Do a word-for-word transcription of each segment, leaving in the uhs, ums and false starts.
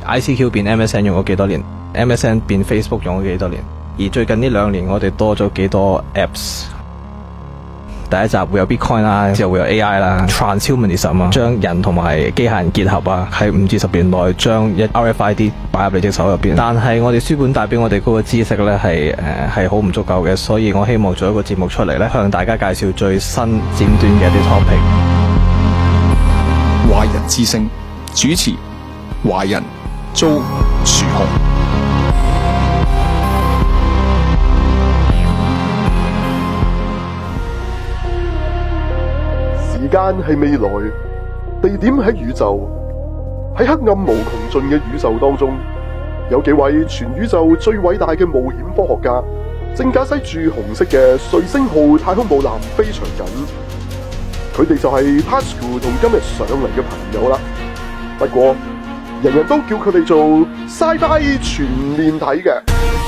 I C Q 變 M S N 用咗幾多年 ，M S N 變 Facebook 用咗幾多年，而最近呢兩年我哋多咗幾多 Apps。第一集會有 Bitcoin 啦，之後會有 A I 啦 ，Transhumanism 啊，將人同埋機械人結合啊，喺五至十年內將一 R F I D 擺入你隻手入邊。但係我哋書本帶俾我哋嗰個知識呢，係誒係好唔足夠嘅，所以我希望做一個節目出嚟呢，向大家介紹最新尖端嘅一啲 topic。 華人之聲主持華人租樹紅。 時間係未來，地點喺宇宙，喺黑暗無窮盡嘅宇宙當中，有幾位全宇宙最偉大嘅冒險科學家，正駕駛住紅色嘅瑞星號太空母艦飛翔緊。佢哋就係 Tasuku 同今日上嚟嘅朋友啦。不過，人人都叫佢哋做 Sci-Fi 全面睇嘅。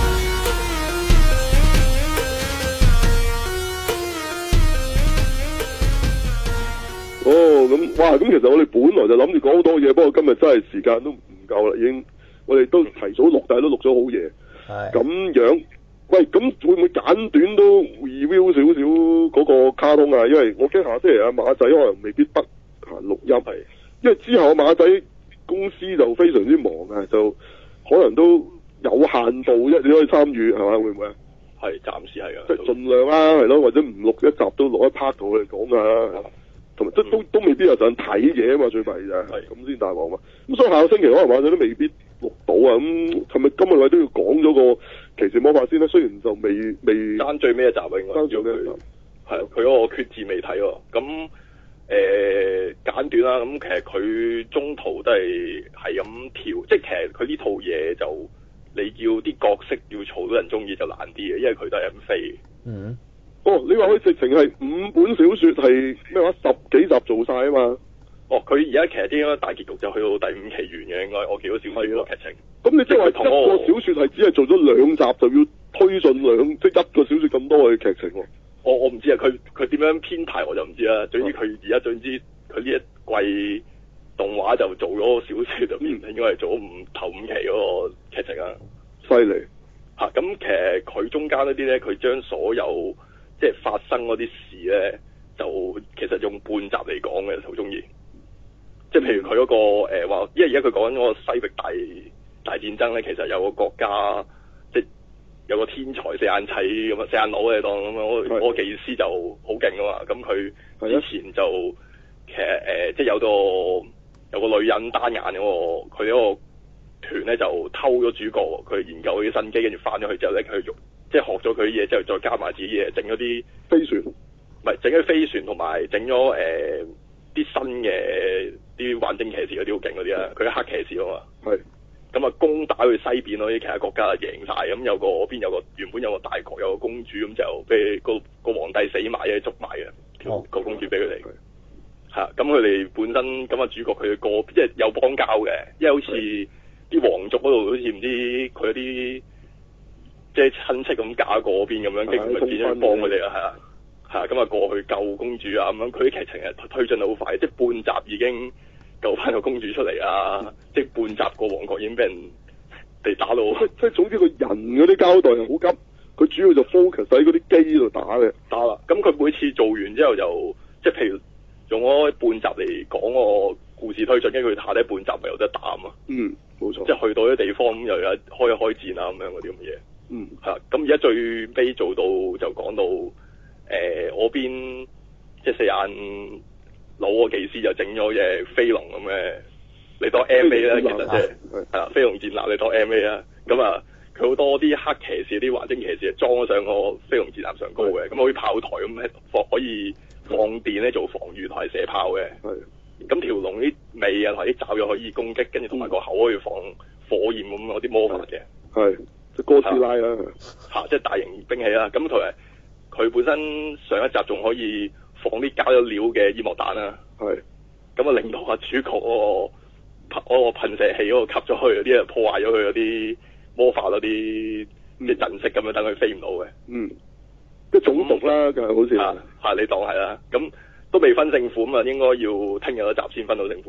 哦，咁哇，咁其實我哋本來就諗住講好多嘢，不過今日真係時間都唔夠啦，已經我哋都提早錄，但係都錄咗好夜。係咁樣，喂，咁會唔會簡短都 review 少少嗰個卡通啊？因為我驚下星期阿馬仔可能未必得閒錄音，係因為之後馬仔公司就非常之忙啊，就可能都有限度啫，你可以參與係嘛？會唔會啊？ 係暫時係噶，即係盡量啦，係咯，或者唔錄一集都錄一 part 同我哋講啊。同埋都都都未必有陣睇嘢啊嘛，最弊就係咁先大鑊嘛。咁所以下個星期可能馬仔都未必錄到啊。咁係咪今日我哋都要講咗個騎士魔法先咧？雖然就未未爭最尾一集啊，應該爭最尾一集係佢嗰個決戰未睇喎。咁誒、呃、簡短啦。咁其實佢中途都係係咁跳，即係其實佢呢套嘢就你要啲角色要嘈到人中意就難啲嘅，因為佢都係咁飛。嗯。哦，你話佢直情係五本小說係咩話十幾集做晒啊嘛？哦，佢而家其實應該大結局就去到第五期完嘅，應該我見到小說個劇情。咁你即係話同一個小說係只係做咗兩集就要推進兩即係一個小說咁多嘅劇情喎？我我唔知啊，佢佢點樣編排我就唔知啦。總之佢而家總之佢呢一季動畫就做咗小說，就應該係做咗五頭五期嗰個劇情啊。犀利吓！咁其實佢中間嗰啲咧，佢將所有即係發生嗰啲事咧，就其實用半集嚟講嘅，好中意。即係譬如佢嗰、嗰個誒話、呃，因為而家佢講緊嗰個西域大大戰爭咧，其實有個國家即係有個天才四眼仔咁啊，四眼佬嚟當咁樣，嗰個技師就好勁啊嘛。咁佢之前就其實誒、呃，即係有個有個女人單眼嗰個，佢嗰個團咧就偷咗主角，佢研究啲新機，跟住翻咗去之後咧，佢用。即係學咗佢啲嘢之後，再加埋自己嘢，整咗啲飛船，唔係整咗飛船，同埋整咗誒啲新嘅啲幻晶騎士嗰啲好勁嗰啲啊！佢係黑騎士啊嘛，係咁啊攻打去西邊嗰啲其他國家就贏晒，咁有個嗰邊有個原本有個大國有個公主咁就俾個個皇帝死埋嘅捉埋嘅，哦、個公主俾佢哋嚇，咁佢哋本身咁啊主角佢個即係有邦交嘅，因為好似啲皇族嗰度好似唔知佢啲。即係親戚咁嫁過嗰邊咁樣，跟住咪變咗幫佢哋啊，係啊，係啊，咁啊過去救公主啊咁樣，佢啲劇情係推進得好快，即係半集已經救翻個公主出嚟啊！嗯、即係半集個王國已經俾人哋打到，即即係總之個人嗰啲交代係好急，佢主要就 focus 喺嗰啲機度打嘅，打啦。咁佢每次做完之後就即係譬如用咗半集嚟講個故事推進，跟住佢下低半集咪有得打啊嘛。嗯，冇錯。即係去到啲地方咁又有開一開戰啊咁樣嗰啲咁嘅嘢。嗯，係咁而家最尾做到就講到誒、呃，我邊即係四眼佬個技師就整咗隻飛龍咁嘅，你當 M A 啦，其實即係係啦，飛龍戰艦你當 M A 啦，咁啊佢好多啲黑騎士、啲幻晶騎士裝咗上個飛龍戰艦上高嘅，咁可以炮台咁放可以放電咧做防禦同埋射炮嘅，係咁條龍啲尾啊同埋啲爪又可以攻擊，跟住同埋個口可以放火焰咁嗰啲魔法嘅，係。哥斯拉啦，嚇、啊，即係大型兵器啦。咁同埋佢本身上一集仲可以放啲加咗料嘅煙幕彈啦。係。咁啊，令到阿主角嗰、那個嗰、那個噴射器嗰個吸咗去嗰啲啊，破壞咗佢嗰啲魔法嗰啲嘅陣式咁樣，等佢飛唔到嘅。嗯。即係種族啦，就係好似。嚇、啊啊！你當係啦。咁都未分勝負咁啊，應該要聽日一集先分到勝負啊。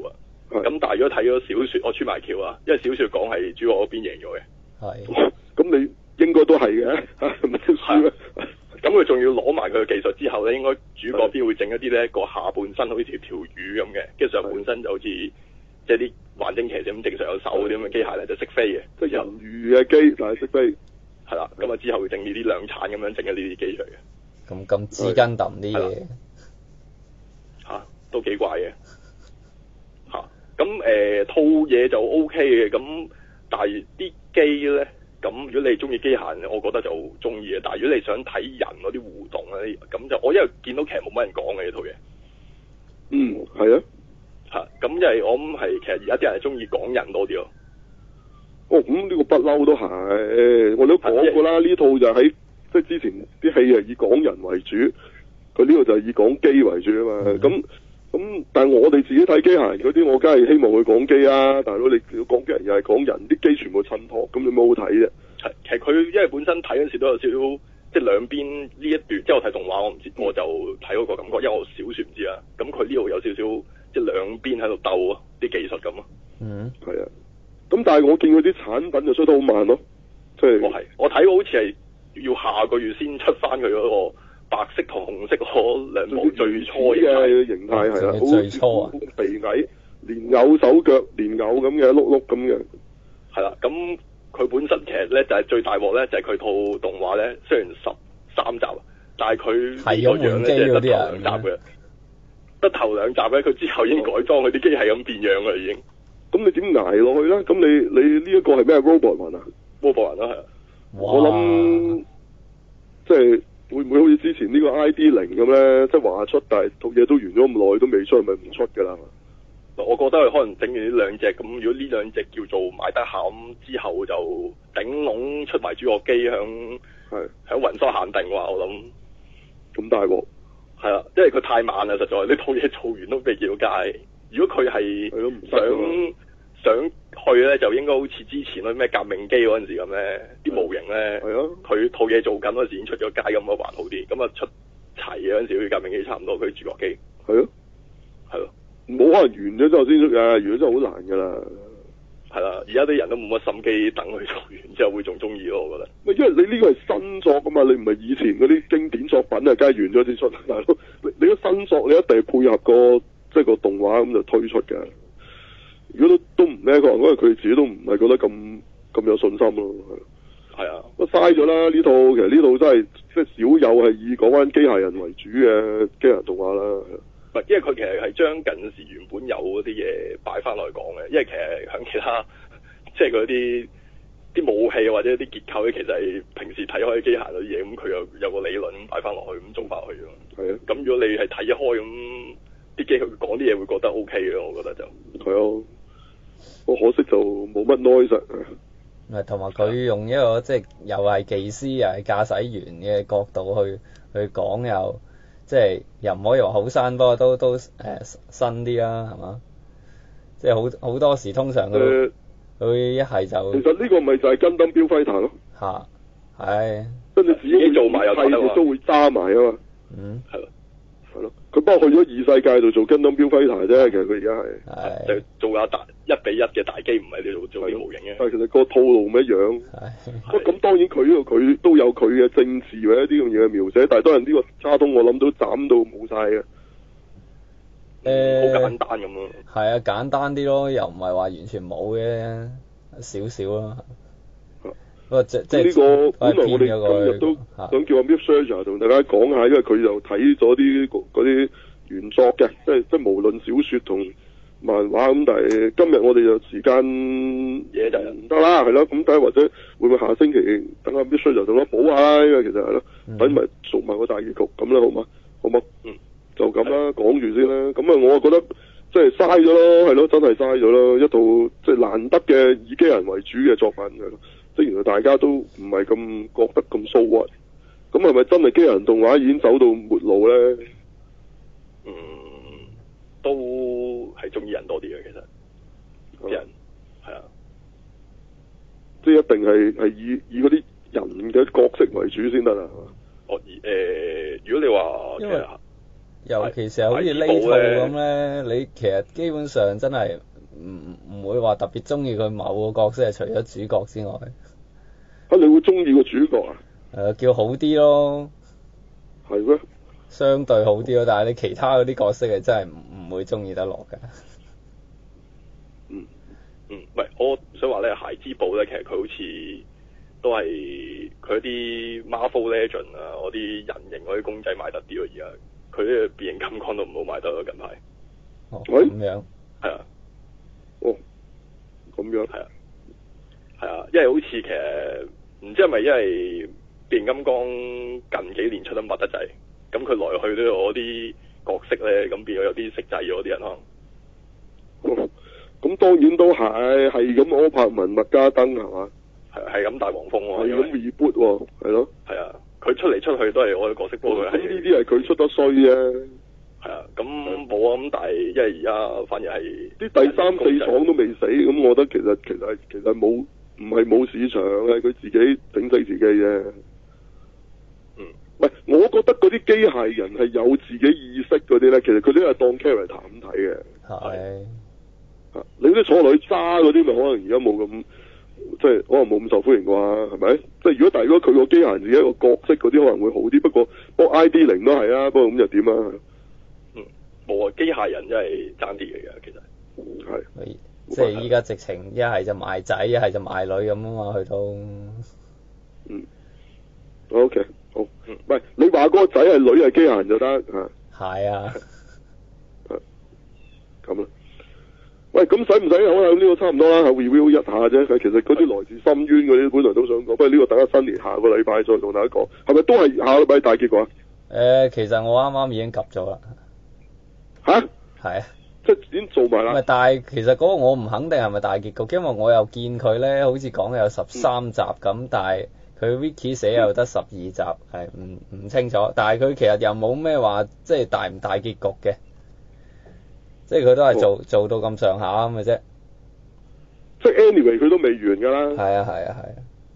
咁但係如果睇咗小説，我穿埋橋啊，因為小説講係主角嗰邊贏咗嘅。 係。 咁你應該都係嘅，係咪先輸啊？ 咁佢仲要攞埋佢嘅技術之後咧，應該主角邊會整一啲咧個下半身好似條條魚咁嘅，跟住上半身就好似即係啲幻晶騎士咁正常有手嗰啲咁嘅機械咧，就識飛嘅， 即係人魚嘅機，但係識飛。 係啦，咁啊之後會整呢啲量產咁樣整一呢啲機出嚟嘅。 咁咁紙巾揼啲嘢嚇，都幾怪嘅嚇。咁誒、呃、套嘢就 O K 嘅，咁但係啲機咧。咁如果你中意機械人，我覺得就中意嘅。但係如果你想睇人嗰啲互動咧，咁就我因為見到其實冇乜人講嘅呢套嘢。 嗯，係啊。 嚇，咁因為我諗係其實而家啲人係中意講人多啲咯。 哦，咁呢個不嬲都係，我哋都講過啦。呢套就喺即係之前啲戲係以講人為主，佢呢個就係以講機為主啊嘛。咁、嗯。咁，但係我哋自己睇機械人嗰啲，我梗係希望佢講機啊！大佬，你講機人又係講人，啲機全部襯托，咁你冇好睇啫。 係，其實佢因為本身睇嗰陣時都有少少，即係兩邊呢一段，即係我睇動畫我唔知，我就睇嗰個感覺，因為我小説唔知啊。咁佢呢度有少少，即係兩邊喺度鬥啊，啲技術咁啊。嗯，係啊。咁但係我見佢啲產品就出得好慢咯，即係。我係，我睇好似係要下個月先出翻佢嗰個。白色同紅色嗰兩部最初嘅形態係啦，好最初啊， 肥矮，連有手腳，連有咁嘅碌碌咁嘅， 係啦。咁佢本身其實咧就係、是、最大鑊咧，就係、是、佢套動畫咧，雖然十三集，但係佢呢個樣咧即係得頭兩集嘅，得頭兩集咧，佢之後已經改裝佢啲機係咁變樣㗎啦，已經。咁你點捱落去咧？咁你你呢一個係咩 robot 雲啊 ？robot 雲啦係啊，我諗即係。會唔會好似之前呢個 I D 零咁咧？即係話出，但係套嘢都完咗咁耐都未出，係咪唔出㗎啦？我覺得佢可能整完呢兩隻咁，如果呢兩隻叫做賣得下咁，之後就頂籠出埋主角機響係響雲梭限定話，我諗咁大鑊係啦，因為佢太慢啦，實在呢套嘢做完都未見到街。如果佢係想想去咧，就應該好似之前嗰啲咩革命機嗰陣時咁咧，啲模型咧，佢套嘢做緊嗰陣時已經出咗街咁啊，還好啲。咁啊出齊嗰陣時，佢革命機差唔多，佢主角機係咯，係咯，冇可能完咗之後先出㗎，完咗真係好難㗎啦。係啦，而家啲人都冇乜心機等佢做完之後會仲中意咯，我覺得。因為你呢個係新作㗎嘛，你唔係以前嗰啲經典作品啊，梗係完咗先出。大佬，你你個新作你一定係配合個即係個動畫咁就推出㗎。如果都都唔咩個，因為佢自己都唔係覺得咁咁有信心咯，係。係啊，都嘥咗啦呢套，其實呢套真係即係少有係以講翻機械人為主嘅機械人動畫啦。唔係，因為佢其實係將近時原本有嗰啲嘢擺翻落去講嘅，因為其實響其他即係嗰啲啲武器或者啲結構咧，其實係平時睇開機械嗰啲嘢，咁佢又有個理論咁擺翻落去咁做翻去咯。係啊，咁如果你係睇開咁啲機佢講啲嘢，會覺得 O K 嘅，我覺得就係啊。我可惜就冇乜 noise。 係，同埋佢用一個即係又係技師又係駕駛員嘅角度去去講，又即係又唔可以話好新，不過都都誒、呃、新啲啦，係嘛？即係好好多時通常佢佢一係就其實呢個咪就係跟登標輝彈咯。嚇，係。跟住自己做埋又睇到，都會揸埋啊嘛。嗯，係咯。係咯，佢不過去咗異世界度做跟登標輝彈啫，其實佢而家係就做下大一比一嘅大機，唔係你做做啲模型嘅。但係其實個套路唔一樣。係。咁當然佢呢個佢都有佢嘅政治或者啲咁嘢嘅描寫，但係當然呢個卡通我諗都斬到冇晒嘅。誒，好簡單咁咯。 係啊，簡單啲咯，又唔係話完全冇嘅，少少咯。不過即即呢個本來我哋今日都想叫阿 MythSearcher 同大家講下，因為佢就睇咗啲嗰啲原作嘅，即係即係無論小説同漫畫咁，但係今日我哋就時間嘢就唔得啦，係咯，咁睇下或者會唔會下星期等阿 MythSearcher 同我補下啦，因為其實係咯，等埋熟埋個大結局咁啦，好嘛？好嘛？嗯，就咁啦，講住先啦。咁啊，我覺得即係嘥咗咯，係咯，真係嘥咗咯，一套即係難得嘅以機人為主嘅作品係咯。即係原來大家都唔係咁覺得咁 so what，咁係咪真係機械人動畫已經走到末路咧？嗯，都係中意人多啲嘅，其實啲人係啊，即係一定係係以以嗰啲人嘅角色為主先得啦。哦，誒、呃，如果你話因為尤其是好似呢套咁咧，你其實基本上真係唔唔會話特別中意佢某個角色，除咗主角之外。 啊，你會中意個主角啊？ 誒，叫好啲咯。 係咩？ 相對好啲咯，但係你其他嗰啲角色係真係唔唔會中意得落㗎。 嗯嗯，唔係，我想話咧，孩之寶咧，其實佢好似都係佢啲 Marvel Legend 啊，嗰啲人形嗰啲公仔賣得啲喎，而家佢啲變形金剛都唔好賣得咯，近排。 哦，咁樣。係啊。 哦。咁樣。 係啊。係啊，因為好似其實唔知係咪因為變形金剛近幾年出得密得滯，咁佢來去都有嗰啲角色咧，咁變咗有啲食滯咗啲人可能。 哦。咁當然都係，係咁柯柏文、麥加登係嘛？ 係係咁大黃蜂喎， 係咁 reboot 喎，係咯。 係啊，佢出嚟出去都係我嘅角色，不過佢係。咁呢啲係佢出得衰啫。 係啊，咁冇啊，咁但係因為而家反而係啲第三四廠都未死，咁我覺得其實其實其實冇唔係冇市場嘅，佢自己整死自己啫。 嗯。 唔係，我覺得嗰啲機械人係有自己意識嗰啲咧，其實佢都係當 character 咁睇嘅。 係。 啊！你啲坐落去揸嗰啲，咪可能而家冇咁，即係可能冇咁受歡迎啩，係咪？即係如果但係如果佢個機械人自己一個角色嗰啲，可能會好啲。不過，不過 I D 零都係啊，不過咁又點啊？ 嗯，冇啊！機械人真係爭啲嘅，其實係。 即係依家直情一係就賣仔，一係就賣女咁啊嘛，去到。嗯。 O K，好。嗯。唔係你話嗰個仔係女係機械人就得嚇。 係啊。 咁啦。喂，咁使唔使好啦？呢、這個差唔多啦，係 review 一下啫。其實嗰啲來自深淵嗰啲，本來都想講，不過呢個等下新年下個禮拜再同大家講。係咪都係下個禮拜大結局啊？誒、 呃，其實我啱啱已經及咗啦。吓？係啊。 即係已經做埋啦。 唔係，但係其實嗰個我唔肯定係咪大結局，因為我又見佢咧，好似講有十三集咁，嗯、但係佢 Wiki 寫又得十二集，係唔唔清楚。但係佢其實又冇咩話，即係大唔大結局嘅。即係佢都係做、哦、做到咁上下咁嘅啫。即係 anyway 佢都未完㗎啦。 係啊係啊係啊。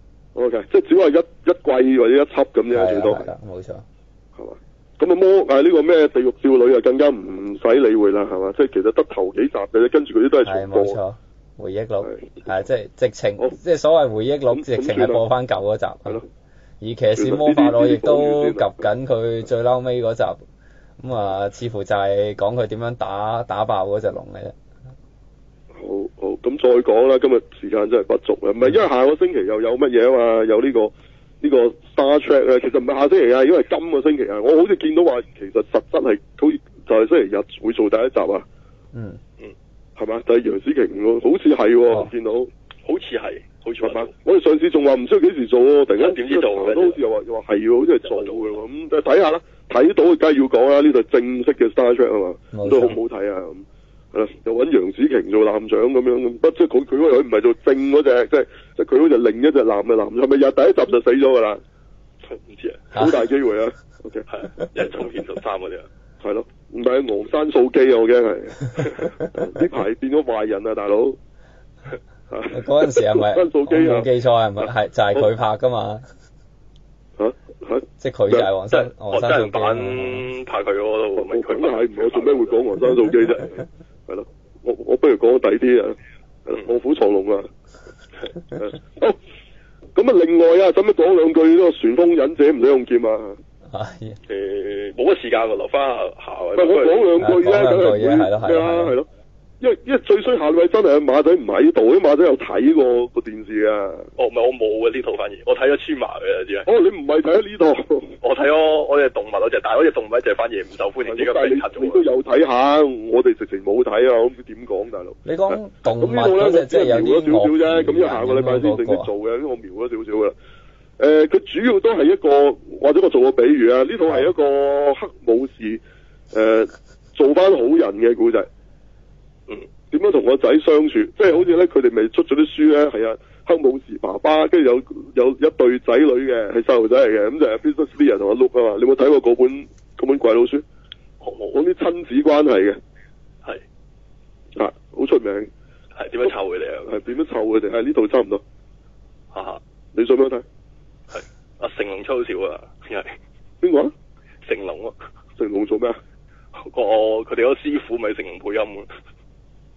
O K，即係只係一一季或者一輯咁啫，最多。係啦，冇錯。係嘛？咁啊魔啊呢個咩地獄少女啊更加唔使理會啦，係嘛？即係其實得頭幾集嘅啫，跟住嗰啲都係重播。係冇錯。回憶錄係即係直情，即係所謂回憶錄，直情係播翻舊嗰集。係咯。而騎士魔法我亦都及緊佢最嬲尾嗰集。咁啊、嗯，似乎就係講佢點樣打打爆嗰隻龍嘅啫。好好，咁再講啦。今日時間真係不足啦，唔係因為下個星期又有乜嘢啊嘛？有呢、呢個呢、呢個 Star Trek 啊，其實唔係下星期啊，因為今個星期啊，我好似見到話其實實質係好似就係星期日會做第一集啊。嗯嗯，係嘛？就係楊紫瓊咯，好似係喎，見到好似係，好似係嘛？我哋上次仲話唔知幾時做喎，突然間點知做，都好似又話又話係喎，好似係做嘅喎，咁就睇下啦。睇到梗係要講啦，呢度正式嘅 Star Trek 啊嘛，都好唔好睇啊咁，係啦，又揾楊紫瓊做艦長咁樣咁，不即係佢佢嗰個佢唔係做正嗰隻，即係即係佢好似另一隻男嘅男，係咪日第一集就死咗噶啦？唔知啊，好大機會啊 ，OK，係啊，一中片十三嗰啲啊，係咯，唔係昂山素姬啊，我驚係呢排變咗壞人啊，大佬。嗰陣時係咪？昂山素姬啊，冇記錯係咪？係就係佢拍噶嘛。吓吓，即係佢就係黃山黃山素姬版拍佢嗰度，咪佢咪係我做咩會講黃山素姬啫？係咯，我我不如講第啲啊，臥虎藏龍啊。好，咁啊，另外啊，使唔使講兩句呢個旋風忍者唔使用劍啊？誒，冇乜時間喎，留翻下下。唔係我講兩句啫，梗係會咩啊？係咯。因為因為最衰下位真係馬仔唔喺度，啲馬仔有睇過個電視啊。哦，唔係我冇啊呢套，反而我睇咗千麻嘅知啊。哦，你唔係睇咗呢套？我睇咗我隻動物嗰隻，但係嗰隻動物隻反而唔受歡迎。但係你你都有睇下，我哋直情冇睇啊！我唔知點講，大佬。你講動物嗰隻即係有啲少少啫，咁因為下個禮拜先正式做嘅，因為我瞄咗少少噶啦。誒，佢主要都係一個，或者我做個比喻啊，呢套係一個黑武士誒做翻好人嘅故仔。嗯，點樣同個仔相處？即係好似咧，佢哋咪出咗啲書咧，係啊，黑武士爸爸，跟住有有一對仔女嘅，係細路仔嚟嘅，咁就係 Business Leader 同阿 Luke 啊嘛。你有冇睇過嗰本嗰本鬼佬書？講啲親子關係嘅，係啊，好出名。係點樣湊佢哋啊？係點樣湊佢哋？係呢套差唔多。哈哈，你想唔想睇？係阿成龍出好少啊，係邊個啊？成龍啊？成龍做咩啊？個佢哋嗰個師傅咪成龍配音嘅。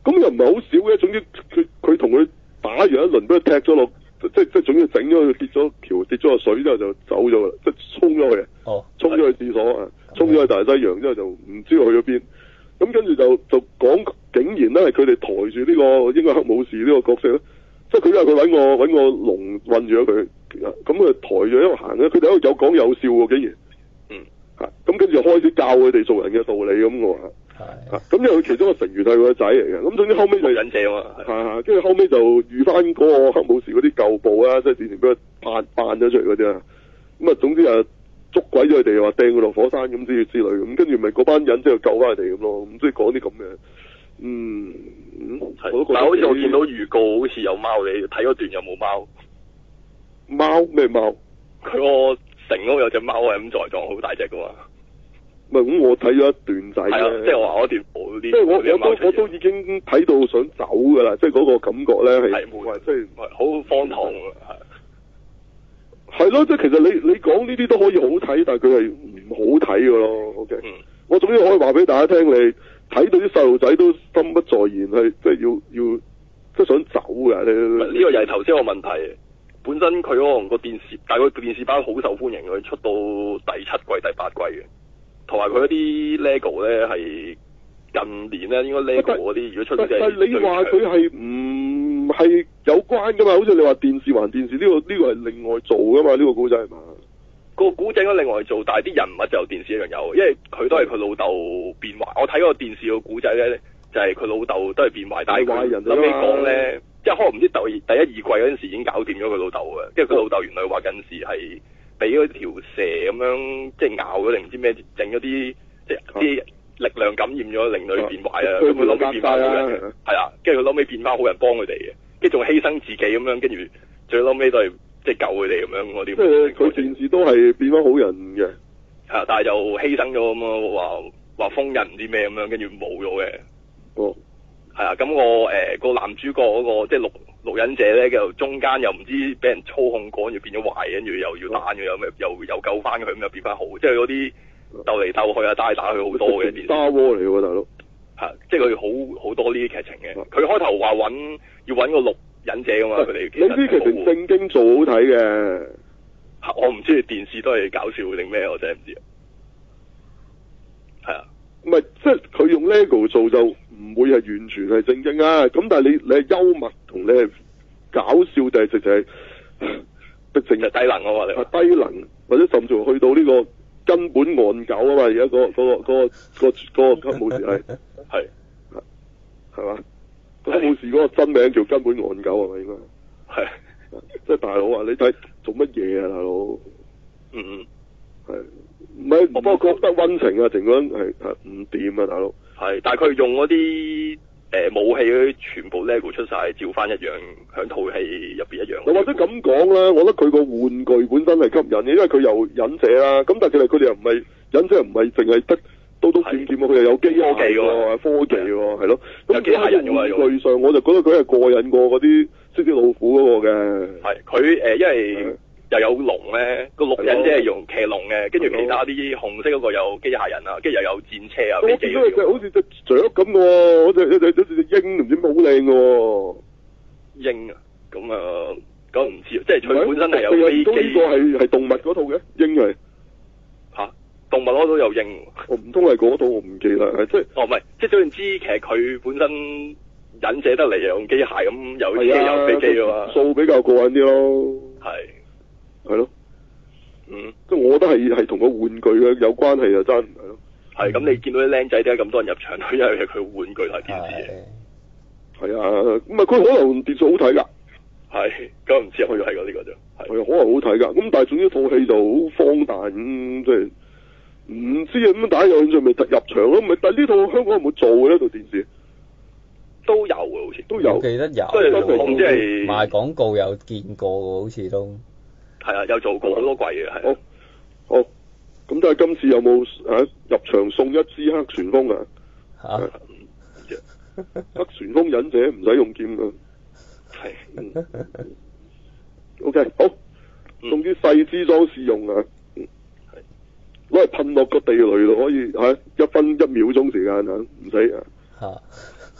咁又唔係好少嘅，總之佢佢同佢打完一輪，俾佢踢咗落，即即即總之整咗佢跌咗橋，跌咗落水之後就走咗啦，即衝咗去， 哦， 衝咗去廁所啊，衝咗去大西洋之後就唔知道去咗邊。咁跟住就就講，竟然咧係佢哋抬住呢個應該黑武士呢個角色咧，即係佢因為佢揾個揾個籠韞住咗佢，咁佢抬住一路行咧，佢哋喺度有講有笑喎，竟然， 嗯， 嚇，咁跟住開始教佢哋做人嘅道理咁喎， 係， 咁因為佢其中個成員係佢個仔嚟嘅，咁總之後尾就忍者啊嘛， 係係，跟住後尾就遇翻嗰個黑武士嗰啲舊部啊，即係之前俾佢扮扮咗出嚟嗰啲啊，咁啊總之啊。捉鬼咗佢哋，話掟佢落火山咁之之類咁，跟住咪嗰班人即係救翻佢哋咁咯，咁即係講啲咁嘅，嗯， 係，但係好似我見到預告，好似有貓，你睇嗰段有冇貓？ 貓咩貓？ 佢個城嗰度有隻貓係咁在撞，好大隻噶嘛。 唔係咁，我睇咗一段仔係啊，即係我話嗰段冇啲。 即係我我都我都已經睇到想走噶啦，即係嗰個感覺咧係係冇， 即係好荒唐係。 係咯，即係其實你你講呢啲都可以好睇，但係佢係唔好睇㗎咯。OK，、嗯、我總之可以話俾大家聽，你睇到啲細路仔都心不在焉，係即係要要即係想走㗎。你呢個又係頭先個問題。本身佢可能個電視，但係個電視版好受歡迎，佢出到第七季、第八季嘅，同埋佢嗰啲 LEGO 咧係近年咧應該 LEGO 嗰啲，如果出咗但係你話佢係唔係有關㗎嘛？好似你話電視還電視呢、呢個呢、呢個係另外做㗎嘛？呢、呢個古仔係嘛？ 個古仔應該另外做，但係啲人物就電視一樣有，因為佢都係佢老豆變壞。我睇嗰個電視個古仔咧，就係、是、佢老豆都係變壞，但係佢諗起講咧。即係可能唔知第第一二季嗰陣時已經搞掂咗佢老豆嘅，因為佢老豆原來話近時係俾嗰條蛇咁樣即係咬咗定唔知咩整咗啲即係啲力量感染咗，令到佢變壞啊。咁佢諗尾變翻好人，係啊，跟住佢諗尾變翻好人幫佢哋嘅，跟住仲犧牲自己咁樣，跟住最撈尾都係即係救佢哋咁樣嗰啲。即係佢電視都係變翻好人嘅， 係啊，但係就犧牲咗咁啊，話話封印唔知咩咁樣，跟住冇咗嘅。 哦。 係啊，咁、那個誒、呃那個男主角嗰、那個即係綠綠忍者咧，就中間又唔知俾人操控過，跟住變咗壞，跟住又要打嘅，又咩又又救翻佢，咁又變翻好，即係嗰啲鬥嚟鬥去啊，打嚟打去好多嘅電視。Star Wars 嚟喎，大佬。係，即係佢好好多呢啲劇情嘅。佢開頭話揾要揾個綠忍者噶嘛，佢哋。 呢啲劇情正經做好睇嘅。 我唔知電視都係搞笑定咩，我真係唔知啊。係啊。 唔係，即係佢用 LEGO 做就唔會係完全係正經啊！咁但係你你係幽默同你係搞笑定係直情係直情係低能啊嘛？你話低能或者甚至乎去到呢個根本戇狗啊嘛！而家嗰個嗰、嗰個嗰、嗰個嗰、嗰個黑武士係係係嘛？黑武士嗰個真名叫根本戇狗係咪應該？係即係大佬啊！你睇做乜嘢啊，大佬？嗯嗯，係。唔係，我不過覺得溫情啊，情嗰係係唔掂啊，大佬。係，但係佢用嗰啲誒武器嗰啲全部 LEGO 出晒，照翻一樣，響套戲入邊一樣。又或者咁講啦，我覺得佢個玩具本身係吸引嘅，因為佢又忍者啦。咁但係其實佢哋又唔係忍者，唔係淨係得刀刀劍劍喎，佢又有機械喎，科技喎，係咯。咁機械人嘅玩具上，我就覺得佢係過癮過嗰啲獅子老虎嗰個嘅。係，佢誒，因為。又有龍咧，個綠忍者係用騎龍嘅，跟住其他啲紅色嗰個有機械人啊，跟住又有戰車啊，飛機嗰啲。好似隻雀咁嘅，好似隻好似隻鷹，唔知好靚嘅。鷹啊，咁啊，咁唔知，即係佢本身係有飛機。呢個係係動物嗰套嘅鷹係。吓，動物嗰套有鷹。我唔通係嗰套，我唔記得，係即係。哦，唔係，即係總言之，其實佢本身忍者得嚟又用機械咁，有車有飛機嘅嘛。數比較過癮啲咯。係。係咯，嗯，即係我覺得係係同個玩具嘅有關係就真係咯。係咁，你見到啲僆仔點解咁多人入場，都因為佢玩具同電視嘅。係啊，咁啊，佢可能電視好睇噶。係，咁唔知可以睇過呢個啫。係，可能好睇噶。咁但係總之套戲就好荒誕，咁即係唔知啊。咁大家有興趣咪入場咯？咪但係呢套香港有冇做嘅呢套電視？都有嘅，好似都有。我記得有，即係我唔知係賣廣告有見過嘅，好似都。係啊，有做過好多季嘅，係。好，好，咁但係今次有冇啊入場送一支黑旋風啊？吓，黑旋風忍者唔使用劍噶。係。O K，好，送啲細支裝試用啊。係。攞嚟噴落個地雷度可以吓，一分一秒鐘時間啊，唔使啊。吓。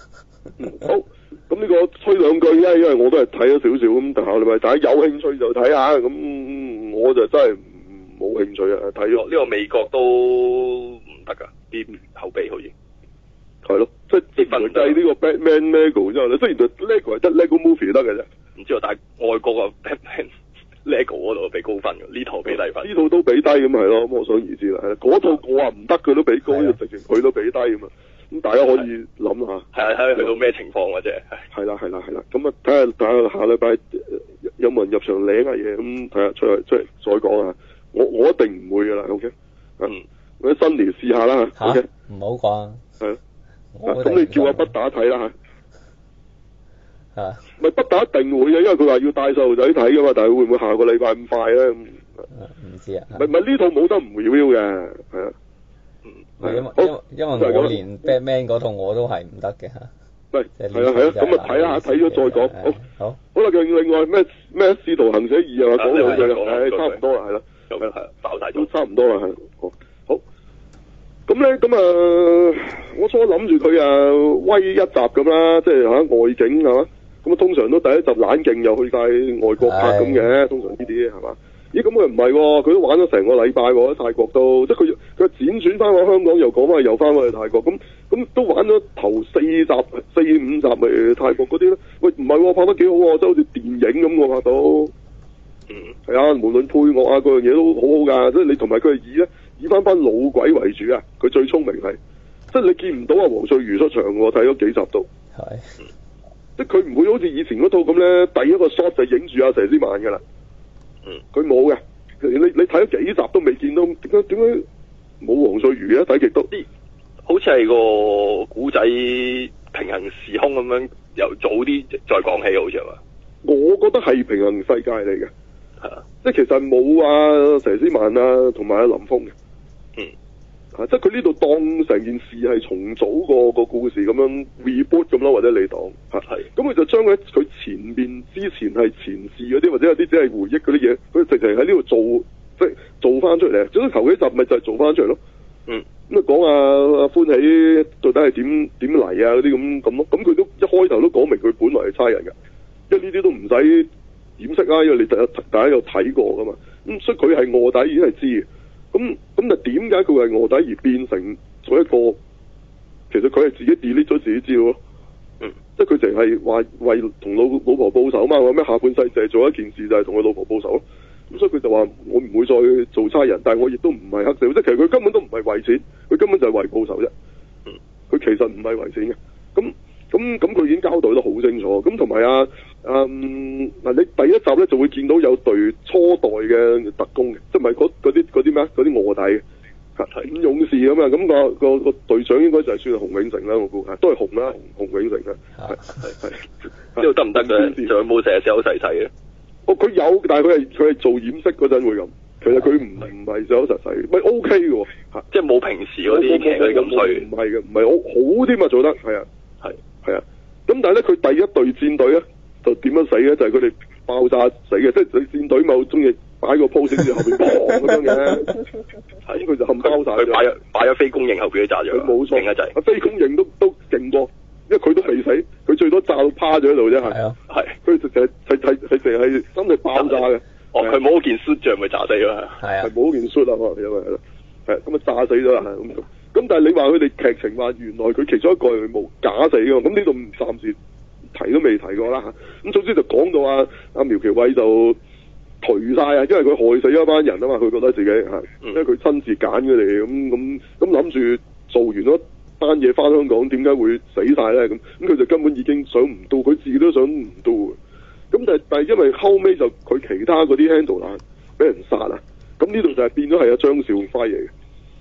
嗯，好，咁呢個吹兩句啫，因為我都係睇咗少少咁，但係你咪大家有興趣就睇下，咁我就真係冇興趣啊，睇咗呢個美國都唔得㗎，啲口碑好似係咯，即係即係唔計呢個 Batman Lego 之後咧，雖然就 Lego 係得 Lego Movie 得嘅啫， 唔知喎，但係外國啊 Batman Lego 嗰度俾高分嘅，呢套俾低分， 呢套都俾低咁係咯，可想而知啦。嗰套我話唔得，佢都俾高，直情佢都俾低咁嘛。咁大家可以諗下， 係啊，睇下去到咩情況嘅啫。 係啦，係啦，係啦。咁啊，睇下睇下下禮拜有冇人入場領下嘢，咁睇下出嚟出嚟再講啊。我我一定唔會噶啦 ，OK。嗯。我喺新年試下啦嚇。OK。唔好啩。係。 咁你叫阿不打睇啦嚇。 啊。 咪不打一定會嘅，因為佢話要帶細路仔睇噶嘛，但係會唔會下個禮拜咁快咧？ 唔知啊。 咪咪呢套冇得唔 review 嘅，係啊。 因為因為因為我連 Batman 嗰套我都係唔得嘅嚇。 喂，係啊係啊，咁啊睇下睇咗再講。好，好，好啦，另另外咩咩《使徒行者二》啊，講兩句啦，係差唔多啦，係啦， 有咩係爆大都差唔多啦，係。好，好。咁咧，咁啊，我初諗住佢啊威一集咁啦，即係嚇外景係嘛，咁啊通常都第一集冷勁又去晒外國拍咁嘅，通常呢啲係嘛。咦，咁佢唔係喎，佢都玩咗成個禮拜喎，喺泰國都，即係佢佢輾轉翻返香港，又講翻又翻返去泰國，咁咁都玩咗頭四集四五集咪泰國嗰啲咧？喂，唔係喎，拍得幾好喎，即係好似電影咁喎拍到。嗯。係啊，無論配樂啊，嗰樣嘢都好好㗎，即係你同埋佢係以咧以翻班老鬼為主啊，佢最聰明係，即係你見唔到啊黃翠如出場喎，睇咗幾集都。係。即係佢唔會好似以前嗰套咁咧，第一個 shot 就影住阿佘詩曼㗎啦。嗯，佢冇嘅，你你睇咗幾集都未見到，點解點解冇黃翠如嘅？睇極都啲， 好似係個古仔平行時空咁樣，由早啲再講起，好似係嘛？ 我覺得係平行世界嚟嘅，係啊，即係其實冇啊佘詩曼啊同埋阿林峰嘅，嗯，啊，即係佢呢度當成件事係重組個個故事咁樣 reboot 咁咯，或者你當係，係，咁佢就將佢佢前面之前係前事嗰啲，或者有啲只係回憶嗰啲嘢，佢直情喺呢度做，即係做翻出嚟。總之頭幾集咪就係做翻出嚟咯。嗯，咁啊講阿阿歡喜到底係點點嚟啊嗰啲咁咁咯。咁佢都一開頭都講明佢本來係差人㗎，因為呢啲都唔使掩飾啊，因為你大大家有睇過㗎嘛。咁所以佢係臥底已經係知嘅。咁咁啊點解佢係臥底而變成咗一個？其實佢係自己 delete 咗自己資料咯。嗯，即係佢淨係話為同老老婆報仇嘛，話咩下半世就係做一件事就係同佢老婆報仇咯。咁所以佢就話我唔會再做差人，但係我亦都唔係黑社會，即係其實佢根本都唔係為錢，佢根本就係為報仇啫。嗯，佢其實唔係為錢嘅。咁咁咁佢已經交代得好清楚。咁同埋啊，嗯嗱，你第一集咧就會見到有隊初代嘅特工嘅，即係唔係嗰嗰啲嗰啲咩嗰啲臥底嘅。五勇士咁啊，咁個個個隊長應該就係算係洪永城啦，我估係都係洪啦，洪洪永城啊，係係係， 呢度得唔得嘅？仲有冇成日 sell 細細嘅？ 哦，佢有，但係佢係佢係做掩飾嗰陣會咁，其實佢唔唔係 sell 實細，咪 OK 嘅喎， 即係冇平時嗰啲劇嗰啲咁衰， 唔係嘅，唔係好好添啊，做得係啊，係係啊，咁但係咧佢第一隊戰隊咧就點樣死咧？就係佢哋爆炸死嘅，即係你戰隊咪好中意擺個 pose 之後邊砰咁樣嘅，係佢就冚包晒。 佢擺咗擺咗飛公認後邊都炸咗， 冇錯， 勁一滯。 阿飛公認都都勁過，因為佢都未死，佢最多炸到趴咗喺度啫，係。係啊，係。佢就係係係係淨係真係爆炸嘅。 哦，佢冇件 suit 著咪炸死咗啊？ 係啊，係冇件 suit 啊，因為係咯，係咁啊炸死咗啦，咁咁但係你話佢哋劇情話原來佢其中一個係冇假死嘅，咁呢度暫時提都未提過啦嚇。咁總之就講到阿阿苗僑偉就頹晒啊，因為佢害死咗一班人啊嘛，佢覺得自己嚇，因為佢親自揀佢哋咁咁咁諗住做完咗單嘢翻香港，點解會死晒咧？咁咁佢就根本已經想唔到，佢自己都想唔到嘅。咁但係但係因為後尾就佢其他嗰啲 handle 啊俾人殺啊，咁呢度就係變咗係阿張兆輝嚟嘅。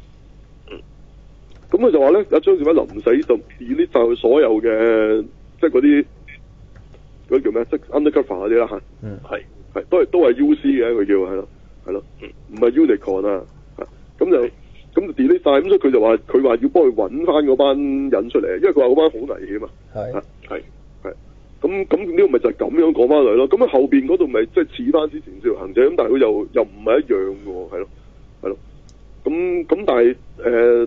咁佢就話咧，阿張兆輝臨死就 delete 晒佢所有嘅，即係嗰啲嗰啲叫咩？即係 undercover 嗰啲啦嚇。嗯，係。係都係都係 U C 嘅，佢叫係咯，係咯，唔係 Unicorn 啊，咁就咁就 delete 晒，咁所以佢就話佢話要幫佢揾翻嗰班人出嚟，因為佢話嗰班好危險啊嘛，係係係，咁咁呢個咪就係咁樣講翻嚟咯，咁啊後邊嗰度咪即係似翻之前《使徒行者》，咁但係佢又又唔係一樣嘅喎，係咯係咯，咁咁但係誒、呃、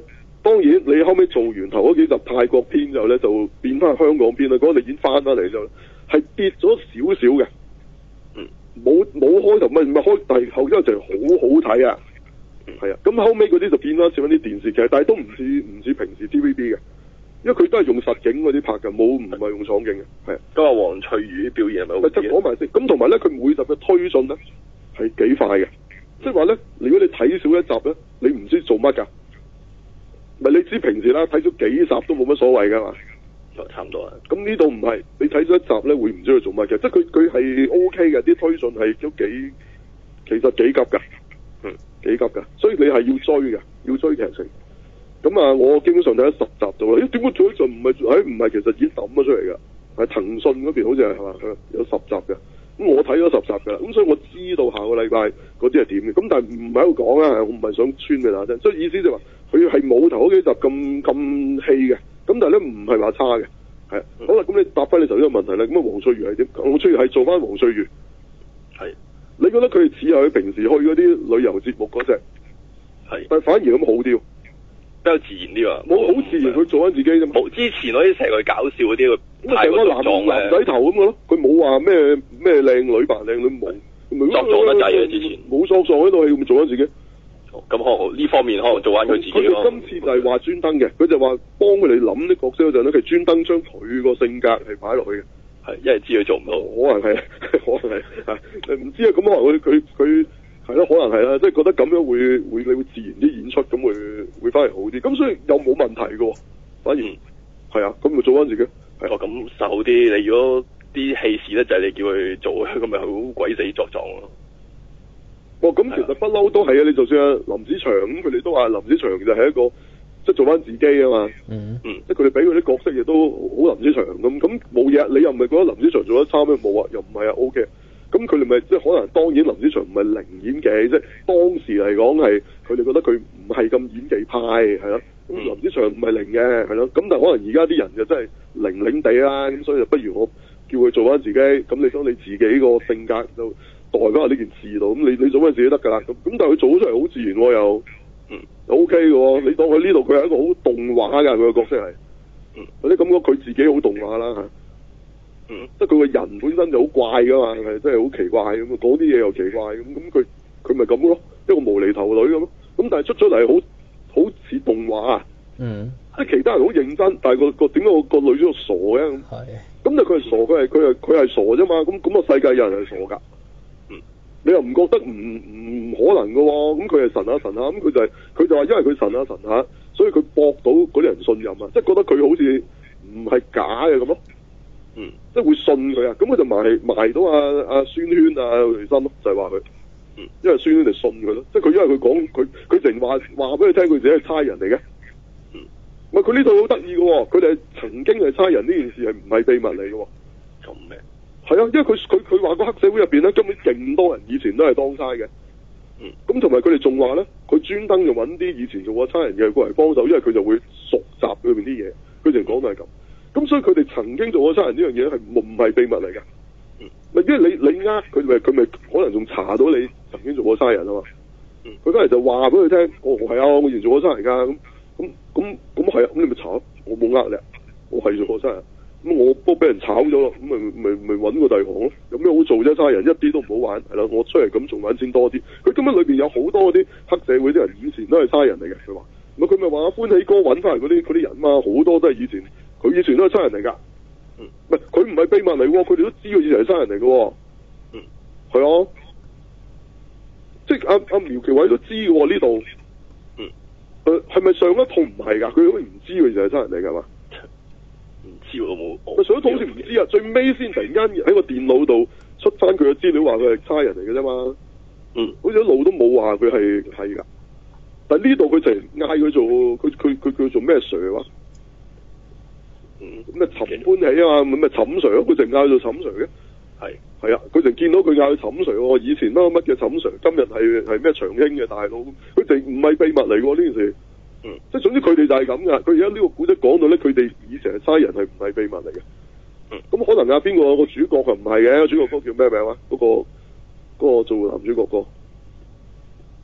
當然你後尾做完頭嗰幾集泰國篇之後咧，就變翻香港篇啦。嗰、那個你已經翻翻嚟就係跌咗少少嘅。冇冇開頭咪唔係開，但係後一就好好睇啊！係啊，咁後尾嗰啲就變翻似翻啲電視劇，但係都唔似唔似平時 T V B 嘅，因為佢都係用實景嗰啲拍嘅，冇唔係用廠景嘅。係啊， 今日黃翠如啲表現係咪好啲？ 就講埋先，咁同埋咧，佢每集嘅推進咧係幾快嘅，即係話咧，如果你睇少一集咧，你唔知做乜㗎。咪你知平時啦，睇咗幾集都冇乜所謂㗎嘛。 差唔多啊！ 咁呢度唔係你睇咗一集咧，會唔知佢做乜嘅？即係佢佢係 O K 嘅，啲推進係都幾其實幾急㗎，嗯，幾急㗎，所以你係要追嘅，要追劇情。咁啊，我基本上睇咗十集到啦。咦？點解做一陣唔係？誒唔係，其實已經抌咗出嚟㗎。係騰訊嗰邊好似係係嘛？有十集嘅。咁我睇咗十集㗎啦。咁所以我知道下個禮拜嗰啲係點嘅。咁但係唔喺度講啊，我唔係想穿俾大家聽。所以意思就話佢係冇頭嗰幾集咁咁氣嘅。咁但係咧唔係話差嘅，係、嗯、好啦。咁你答翻你頭先個問題啦。咁啊，黃翠如係點？黃翠如係做翻黃翠如，係你覺得佢似係佢平時去嗰啲旅遊節目嗰隻，係，但係反而咁好啲， 比較自然啲啊。 冇好自然，佢做翻自己啫。 冇之前嗰啲成個搞笑嗰啲， 咁成個男男仔頭咁嘅咯。佢冇話咩咩靚女扮靚女冇， 作作得滯啊！之前冇作作喺度，係咪做翻自己？ 咁可能呢方面可能做翻佢自己咯。 佢今次就係話專登嘅，佢就話幫佢哋諗啲角色嗰陣咧，佢專登將佢個性格係擺落去嘅。係，因為知佢做唔到，可能係，可能係，係唔知啊。咁可能佢佢佢係咯，可能係啦，即係覺得咁樣會會你會自然啲演出，咁會會翻嚟好啲。咁所以又冇問題嘅，反而係啊，咁咪做翻自己。 係哦，咁實好啲。你如果啲戲事咧就係你叫佢做，咁咪好鬼死作狀咯。 哦，咁其實不嬲都係啊！你就算啊林子祥咁，佢哋都話林子祥就係一個即係做翻自己啊嘛。嗯嗯，即係佢哋俾佢啲角色亦都好林子祥咁，咁冇嘢。你又唔係覺得林子祥做得差咩？冇啊，又唔係啊 O K。咁佢哋咪即係可能當然林子祥唔係零演技，即係當時嚟講係佢哋覺得佢唔係咁演技派係咯。咁、嗯、林子祥唔係零嘅係咯。咁但係可能而家啲人就真係零零地啦，咁所以就不如我叫佢做翻自己。咁你將你自己個性格就代翻喺呢件事度，咁你你做咩自己得㗎啦？咁咁但係佢做咗出嚟好自然喎，又嗯 O K 嘅喎。你當佢呢度佢係一個好動畫㗎，佢個角色係，嗯，或者感覺佢自己好動畫啦嚇，嗯，即係佢個人本身就好怪㗎嘛，係真係好奇怪咁啊，講啲嘢又奇怪咁，咁佢佢咪咁咯，一個無厘頭女咁咯。咁但係出咗嚟好好似動畫啊，嗯，即係其他人好認真，但係個個點解個個女主角傻嘅咁？係，咁就佢係傻，佢係佢係佢係傻啫嘛。咁咁個世界有人係傻㗎。你又唔覺得唔唔可能嘅喎？咁佢係神下神下，咁佢就係、是、佢就話因為佢神下神下，所以佢博到嗰啲人信任啊，即係覺得佢好似唔係假嘅咁咯。嗯，即係會信佢啊，咁佢就埋埋到阿阿孫軒啊雷森咯，就係話佢，嗯，因為孫軒就信佢咯，即係佢因為佢講佢佢淨話話俾佢聽，佢自己係差人嚟嘅。嗯，唔係佢呢度好得意嘅喎，佢哋係曾經係差人呢件事係唔係秘密嚟嘅喎？咁咩？係啊，因為佢佢佢話個黑社會入邊咧，根本勁多人以前都係當差嘅。嗯，咁同埋佢哋仲話咧，佢專登就揾啲以前做過差人嘅過嚟幫手，因為佢就會熟習裏邊啲嘢。佢哋講都係咁。咁所以佢哋曾經做過差人呢樣嘢係唔係秘密嚟㗎？嗯，咪因為你你呃佢咪佢咪可能仲查到你曾經做過差人啊嘛。嗯，佢翻嚟就話俾佢聽，哦係啊，我以前做過差人㗎。咁咁咁咁係啊，咁你咪查，我冇呃你，我係做過差人。咁我都俾人炒咗咯，咁咪咪咪揾個第二行咯。有咩好做啫？差人一啲都唔好玩，係啦。我出嚟咁仲玩錢多啲。佢根本裏邊有好多嗰啲黑社會啲人，以前都係差人嚟嘅。佢話，咪佢咪話歡喜哥揾翻嚟嗰啲嗰啲人嘛，好多都係以前，佢以前都係差人嚟㗎。嗯，唔係佢唔係秘密嚟喎，佢哋都知佢以前係差人嚟嘅喎。嗯，係啊，即係阿阿苗僑偉都知嘅喎呢度。嗯，誒係咪上一套唔係㗎？佢好似唔知佢以前係差人嚟㗎嘛？唔知我冇，咪上一套好似唔知啊，最尾先突然間喺個電腦度出翻佢嘅資料，話佢係差人嚟嘅啫嘛。嗯，好似一路都冇話佢係係㗎。但係呢度佢就嗌佢做，佢佢佢佢做咩 Sir 話？嗯，咩陳歡喜啊嘛，咁咪陳 Sir 咯，佢就嗌佢做陳 Sir 嘅。係係啊，佢就見到佢嗌佢陳 Sir 喎，以前乜乜嘅陳 Sir，今日係係咩長興嘅大佬，佢哋唔係秘密嚟喎呢件事。嗯，即係總之佢哋就係咁噶。佢而家呢個古仔講到咧，佢哋以前係差人係唔係秘密嚟嘅。嗯，咁可能啊邊個個主角佢唔係嘅，主角哥叫咩名啊？嗰、嗰個嗰、嗰個做男主角個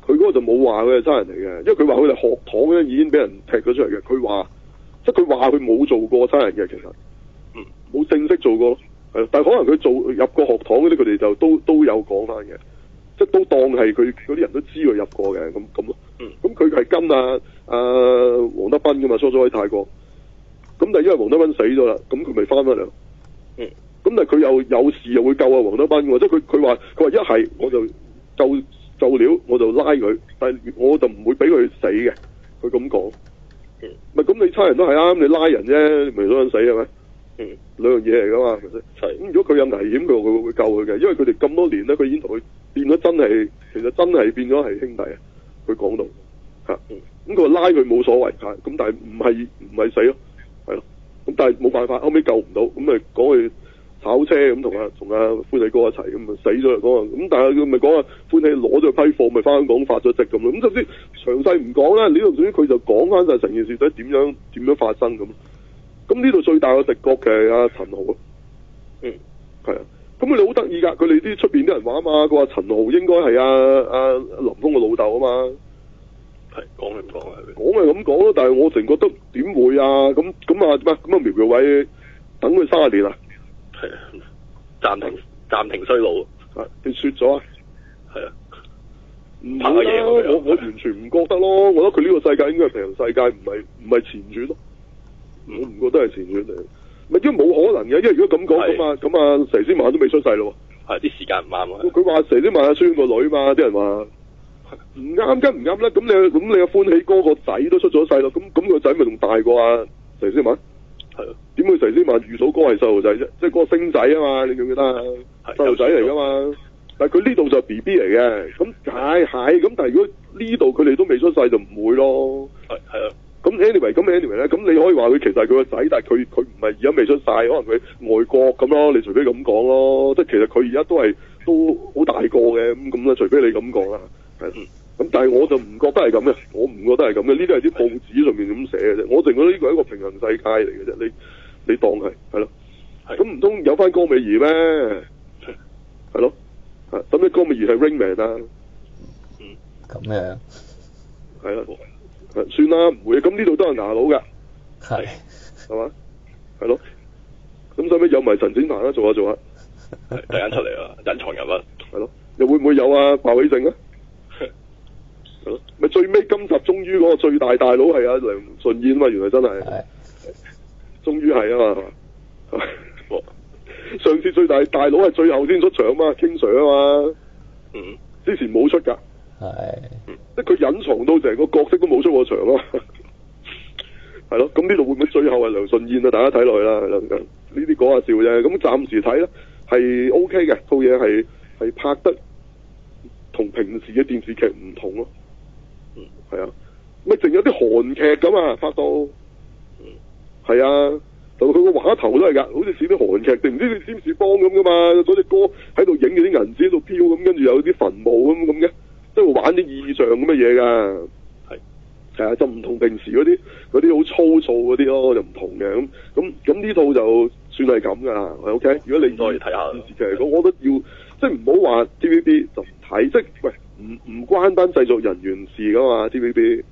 佢嗰個就冇話佢係差人嚟嘅，因為佢話佢哋學堂咧已經俾人踢咗出嚟嘅。佢話即係佢話佢冇做過差人嘅，其實嗯冇正式做過咯，係，但係可能佢做入過學堂嗰啲，佢哋就都都有講翻嘅，即係都當係佢嗰啲人都知佢入過嘅咁咁咯。咁佢係跟啊啊黃德斌噶嘛，初初喺泰國。咁但係因為黃德斌死咗啦，咁佢咪翻返嚟。嗯。咁但係佢又有事又會救啊黃德斌喎，即係佢佢話佢話一係我就救救料我就拉佢，但係我就唔會俾佢死嘅。佢咁講。嗯。咪咁你差人都係啱，你拉人啫，你咪想死係咪？嗯。兩樣嘢嚟噶嘛，其實。係。咁如果佢有危險，佢佢會救佢嘅，因為佢哋咁多年咧，佢已經同佢變咗真係，其實真係變咗係兄弟啊。佢講到嚇。嗯。咁佢話拉佢冇所謂嚇，咁但係唔係唔係死咯，係咯。咁但係冇辦法，後尾救唔到，咁咪講佢炒車咁同阿同阿歡喜哥一齊咁咪死咗啦講啊，咁但係佢咪講啊歡喜攞咗批貨咪翻香港發咗跡咁咯，咁甚至詳細唔講啦，呢度總之佢就講翻晒成件事，睇點樣點樣發生咁。咁呢度最大嘅敵國嘅係阿陳豪咯，嗯，係啊，咁佢哋好得意㗎，佢哋啲出邊啲人話啊嘛，佢話陳豪應該係阿阿林峰嘅老豆啊嘛。係講係唔講啊？講係咁講咯，但係我成覺得點會啊？咁咁啊咩？咁啊苗僑偉等佢三十年啊？係啊，暫停暫停衰老啊！你説咗啊？係啊，唔拍嘢啦！我我完全唔覺得咯，我覺得佢呢個世界應該係平行世界，唔係唔係前傳咯。我唔覺得係前傳嚟，咪因為冇可能嘅，因為如果咁講咁啊咁啊，佘詩曼都未出世咯喎。係啲時間唔啱啊！佢話佘詩曼阿孫個女嘛，啲人話。唔啱跟唔啱咧，咁你咁你阿歡喜哥個仔都出咗世咯，咁咁個仔咪仲大過阿佘詩曼？係啊，點會佘詩曼遇到哥係細路仔啫？即係嗰個星仔啊嘛，你記唔記得啊？細路仔嚟噶嘛，但係佢呢度就係 B B 嚟嘅，咁係係咁，但係如果呢度佢哋都未出世就唔會咯。係係啊，咁 anyway 咁 anyway 咧，咁你可以話佢其實係佢個仔，但係佢佢唔係而家未出世，可能佢外國咁咯，你除非咁講咯，即係其實佢而家都係都好大個嘅咁咁啦，除非你咁講啦。係，咁但係我就唔覺得係咁嘅，我唔覺得係咁嘅，呢啲係啲報紙上面咁寫嘅啫，我淨覺得呢個係一個平行世界嚟嘅啫，你你當係係咯，咁唔通有翻江美儀咩？係咯，啊，咁咧江美儀係 Rainman 啊，嗯，咁嘅，係啦，算啦，唔會，咁呢度都係牙佬㗎，係，係嘛，係咯，咁使唔使有埋陳展鵬啦？做下做下，突然間出嚟啊，隱藏人物，係咯，又會唔會有啊？鮑起靜啊？係咯，咪最尾今集終於嗰個最大大佬係阿梁順燕嘛，原來真係，終於係啊嘛，上次最大大佬係最後先出場嘛，King Sir啊嘛，嗯，之前冇出㗎，係，即係佢隱藏到成個角色都冇出過場啊，係咯，咁呢度會唔會最後係梁順燕啊？大家睇落去啦，係啦，呢啲講下笑啫，咁暫時睇咧係 O K 嘅，套嘢係係拍得同平時嘅電視劇唔同咯。嗯，係啊，咪淨有啲韓劇咁啊，拍到，嗯，係啊，就佢個畫頭都係噶，好似似啲韓劇定唔知你占士邦咁噶嘛，嗰隻歌喺度影住啲銀紙喺度飄咁，跟住有啲墳墓咁咁嘅，即係玩啲意象咁嘅嘢噶，係，係啊，就唔同平時嗰啲嗰啲好粗糙嗰啲咯，就唔同嘅，咁咁咁呢套就算係咁噶啦 ，OK， 如果你再睇下電視劇嚟講，我覺得要即係唔好話 T V B 就唔睇，即係喂。唔唔關單製作人員事噶嘛 ，T V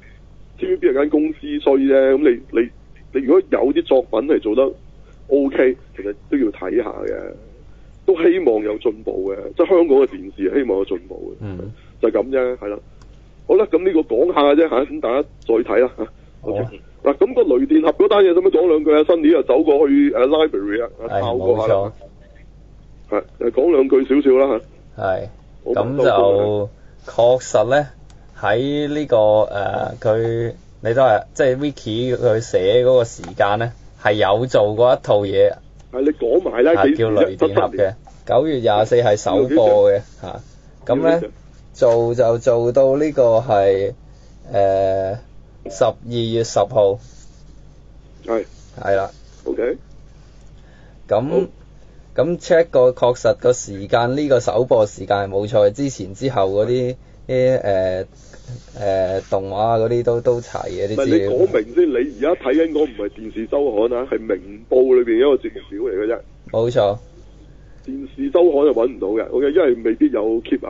B，T V B 係間公司衰啫。咁你你你如果有啲作品係做得 O K，其實都要睇下嘅，都希望有進步嘅。即係香港嘅電視希望有進步嘅，嗯，就係咁啫，係啦。好啦，咁呢個講下啫嚇，咁大家再睇啦嚇。好嗱，咁個雷電俠嗰單嘢，使唔使講兩句啊？新年又走過去誒 library 啊，抄過下啦。係誒，講兩句少少啦嚇。係。咁就。確實咧，喺呢、這個誒佢、呃、你都係即係 Vicky 佢寫嗰個時間咧，係有做過一套嘢。係你講埋啦，叫雷電俠嘅，九月廿四係首播嘅嚇。咁咧做就做到呢個係誒十二月十號。係。係啦。OK。咁。咁 check 過確實個時間，呢個首播時間係冇錯，之前之後嗰啲啲誒誒動畫嗰啲都都齊嘅啲資料。唔係你講明先，你而家睇緊嗰唔係電視周刊啊，係明報裏邊一個節目表嚟嘅啫。冇錯。電視周刊就揾唔到嘅，OK，因為未必有 keep 啊，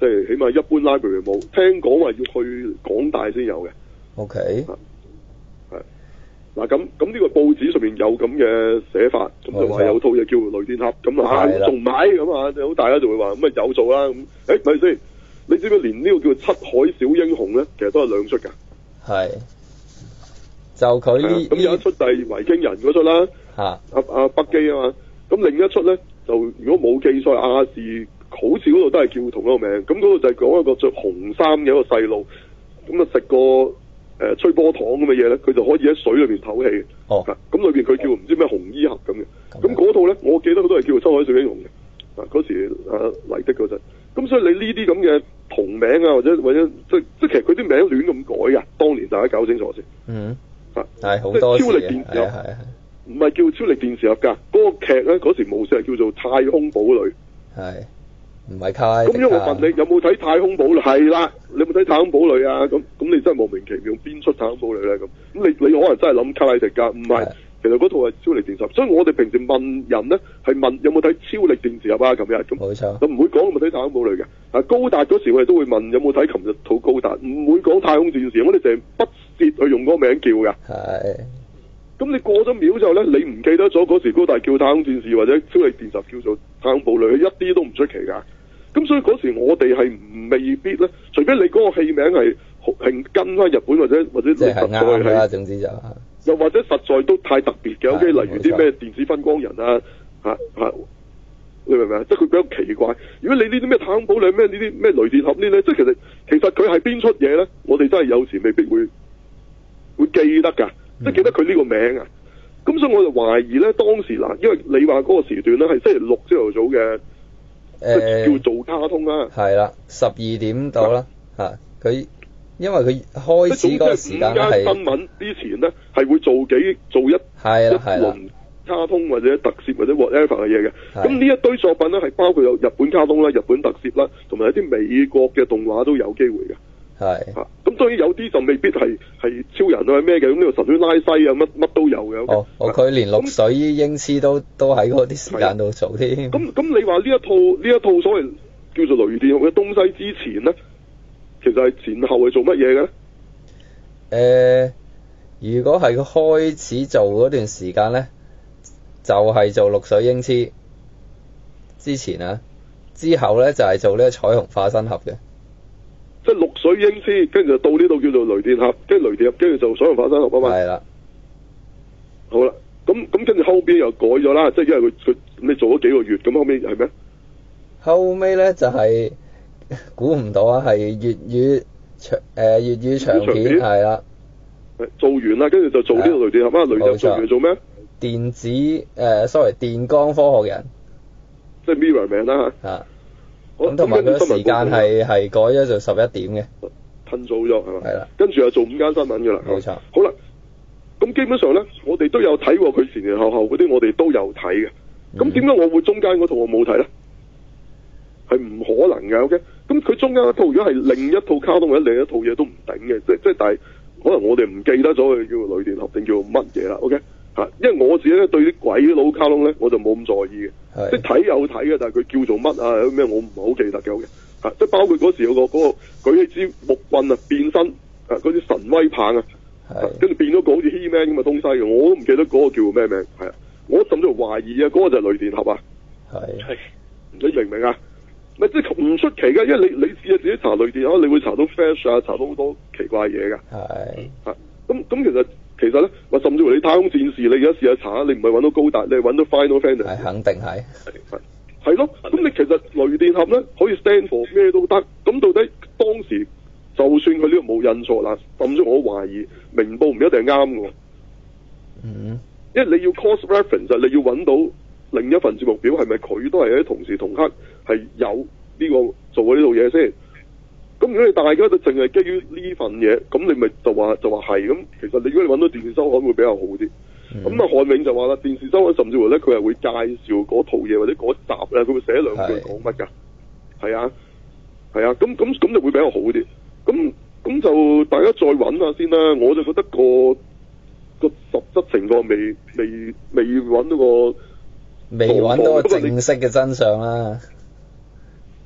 即係起碼一般 library 冇。聽講話要去港大先有嘅。 O K。 係。嗱咁咁呢個報紙上面有咁嘅寫法，咁就話有套嘢叫《雷電俠》，咁啊仲買咁啊，好大家就會話咁啊有做啦咁。誒咪先？你知唔知連呢個叫《七海小英雄》咧，其實都係兩出㗎。 係。就佢呢？ 咁有一出就係維京人嗰出啦。 嚇。 阿阿北基啊嘛。咁另一出咧就如果冇記錯，亞視好似嗰度都係叫同一個名。咁嗰度就係講一個着紅衫嘅一個細路，咁啊食個誒、呃、吹波糖咁嘅嘢咧，佢就可以喺水裏邊唞氣。 哦。 咁裏邊佢叫唔知咩紅衣俠咁嘅。咁嗰套咧，我記得佢都係叫《七海小英雄》嘅。啊，嗰時啊嚟的嗰陣。咁所以你呢啲咁嘅同名啊，或者或者即即其實佢啲名亂咁改啊，當年大家搞清楚先。 嗯。 啊， 係好多超力電視俠，唔係叫超力電視俠㗎。嗰、那個劇咧嗰時無線係叫做《太空堡壘》。係。唔係卡。咁因為我問你有冇睇《太空堡壘》？係啦，你有冇睇《太空堡壘》啊？咁咁你真係莫名其妙邊出《太空堡壘》咧？咁咁你你可能真係諗卡拉迪㗎，唔係。其實嗰套係超力電視俠，所以我哋平時問人咧係問有冇睇超力電視俠啊？琴日咁，冇錯，就唔會講有冇睇太空堡壘嘅。啊，高達嗰時我哋都會問有冇睇琴日套高達，唔會講太空戰士，我哋淨係不屑去用嗰個名叫㗎。係。咁你過咗秒之後咧，你唔記得咗嗰時高達叫太空戰士或者超力電視俠叫做太空堡壘，一啲都唔出奇㗎。咁所以嗰時我哋係未必咧，除非你嗰個戲名係係跟翻日本或者或者即係啱啦，總之就。又或者實在都太特別嘅 ，OK， 例如啲咩電子分光人啊，嚇嚇，你明唔明啊？即係佢比較奇怪。如果你呢啲咩太空堡壘咩呢啲咩雷電俠呢咧，即係其實其實佢係邊出嘢咧？我哋真係有時未必會會記得㗎，即係記得佢呢個名啊。咁所以我就懷疑咧，當時嗱，因為你話嗰個時段咧係星期六朝頭早嘅，即係叫做卡通啦。係啦，十二點到啦，嚇佢。因為佢開始嗰個時間咧係新聞之前咧係會做幾做一係啦係啦卡通或者特攝或者 whatever 嘅嘢嘅，咁呢一堆作品咧係包括有日本卡通啦、日本特攝啦，同埋一啲美國嘅動畫都有機會嘅。係嚇，咁當然有啲就未必係係超人啊咩嘅，咁呢個神犬拉西啊乜乜都有嘅。哦，哦佢連綠水英雌都都喺嗰啲時間度做添。咁咁你話呢一套呢一套所謂叫做雷電俠嘅東西之前咧？其實係前後係做乜嘢嘅咧？誒、呃，如果係佢開始做嗰段時間咧，就係、是、做綠水英雌之前啊，之後咧就係、是、做呢個彩虹化身俠嘅。即係綠水英雌，跟住就到呢度叫做雷電俠，跟住雷電俠，跟住就彩虹化身俠啊嘛。係啦。好啦，咁咁跟住後邊又改咗啦，即係因為佢佢你做咗幾個月，咁後尾係咩？後尾咧就係、是。估唔到啊！係粵語長誒粵語長片係啦，做完啦，跟住就做呢個雷電俠啊！雷電俠做完做咩？電子誒、呃、，sorry，電光科學人，即係 Mirror Man 啦嚇。啊，咁同埋佢個時間係係改咗做十一點嘅，褪早咗係嘛？係啦，跟住又做午間新聞㗎啦。冇錯。好啦，咁基本上咧，我哋都有睇過佢前前後後嗰啲，我哋都有睇嘅。咁點解我會中間嗰套我冇睇咧？係唔可能嘅 ，OK？咁佢中間一套如果係另一套卡通或者另一套嘢都唔頂嘅，即即係但係可能我哋唔記得咗佢叫雷電俠定叫乜嘢啦 ，OK？嚇，因為我自己咧對啲鬼佬卡通咧我就冇咁在意嘅，即係睇有睇嘅，但係佢叫做乜啊咩我唔係好記得嘅，嚇，即係包括嗰時有個嗰個舉起支木棍啊變身啊嗰啲神威棒啊，跟住變咗個好似 He-Man 咁嘅東西嘅，我都唔記得嗰個叫咩名，係啊，我甚至乎懷疑啊嗰個就係雷電俠啊，係，你明唔明啊？咪即係唔出奇㗎，因為你你試下自己查雷電俠，你會查到 Flash 啊，查到好多奇怪嘢㗎。係。嚇，咁咁其實其實咧，或甚至乎你太空戰士，你而家試下查，你唔係揾到高達，你係揾到 Final Fantasy。係肯定係。係。係咯，咁你其實雷電俠咧可以 stand for 咩都得，咁到底當時就算佢呢個冇印錯啦，甚至我懷疑明報唔一定係啱㗎。嗯。因為你要 cross reference，你要揾到。另一份節目表係咪佢都係喺同時同刻係有呢個做過呢套嘢先？咁如果你大家都淨係基於呢份嘢，咁你咪就話就話係咁。其實你如果你揾到電視週刊會比較好啲。咁啊、嗯，漢永就話啦，電視週刊甚至乎咧佢係會介紹嗰套嘢或者嗰集咧，佢會寫兩句講乜㗎？係啊，係啊，咁咁咁就會比較好啲。咁咁就大家再揾下先啦。我就覺得個個實質情況未未未揾到個。未揾到個正式嘅真相啦，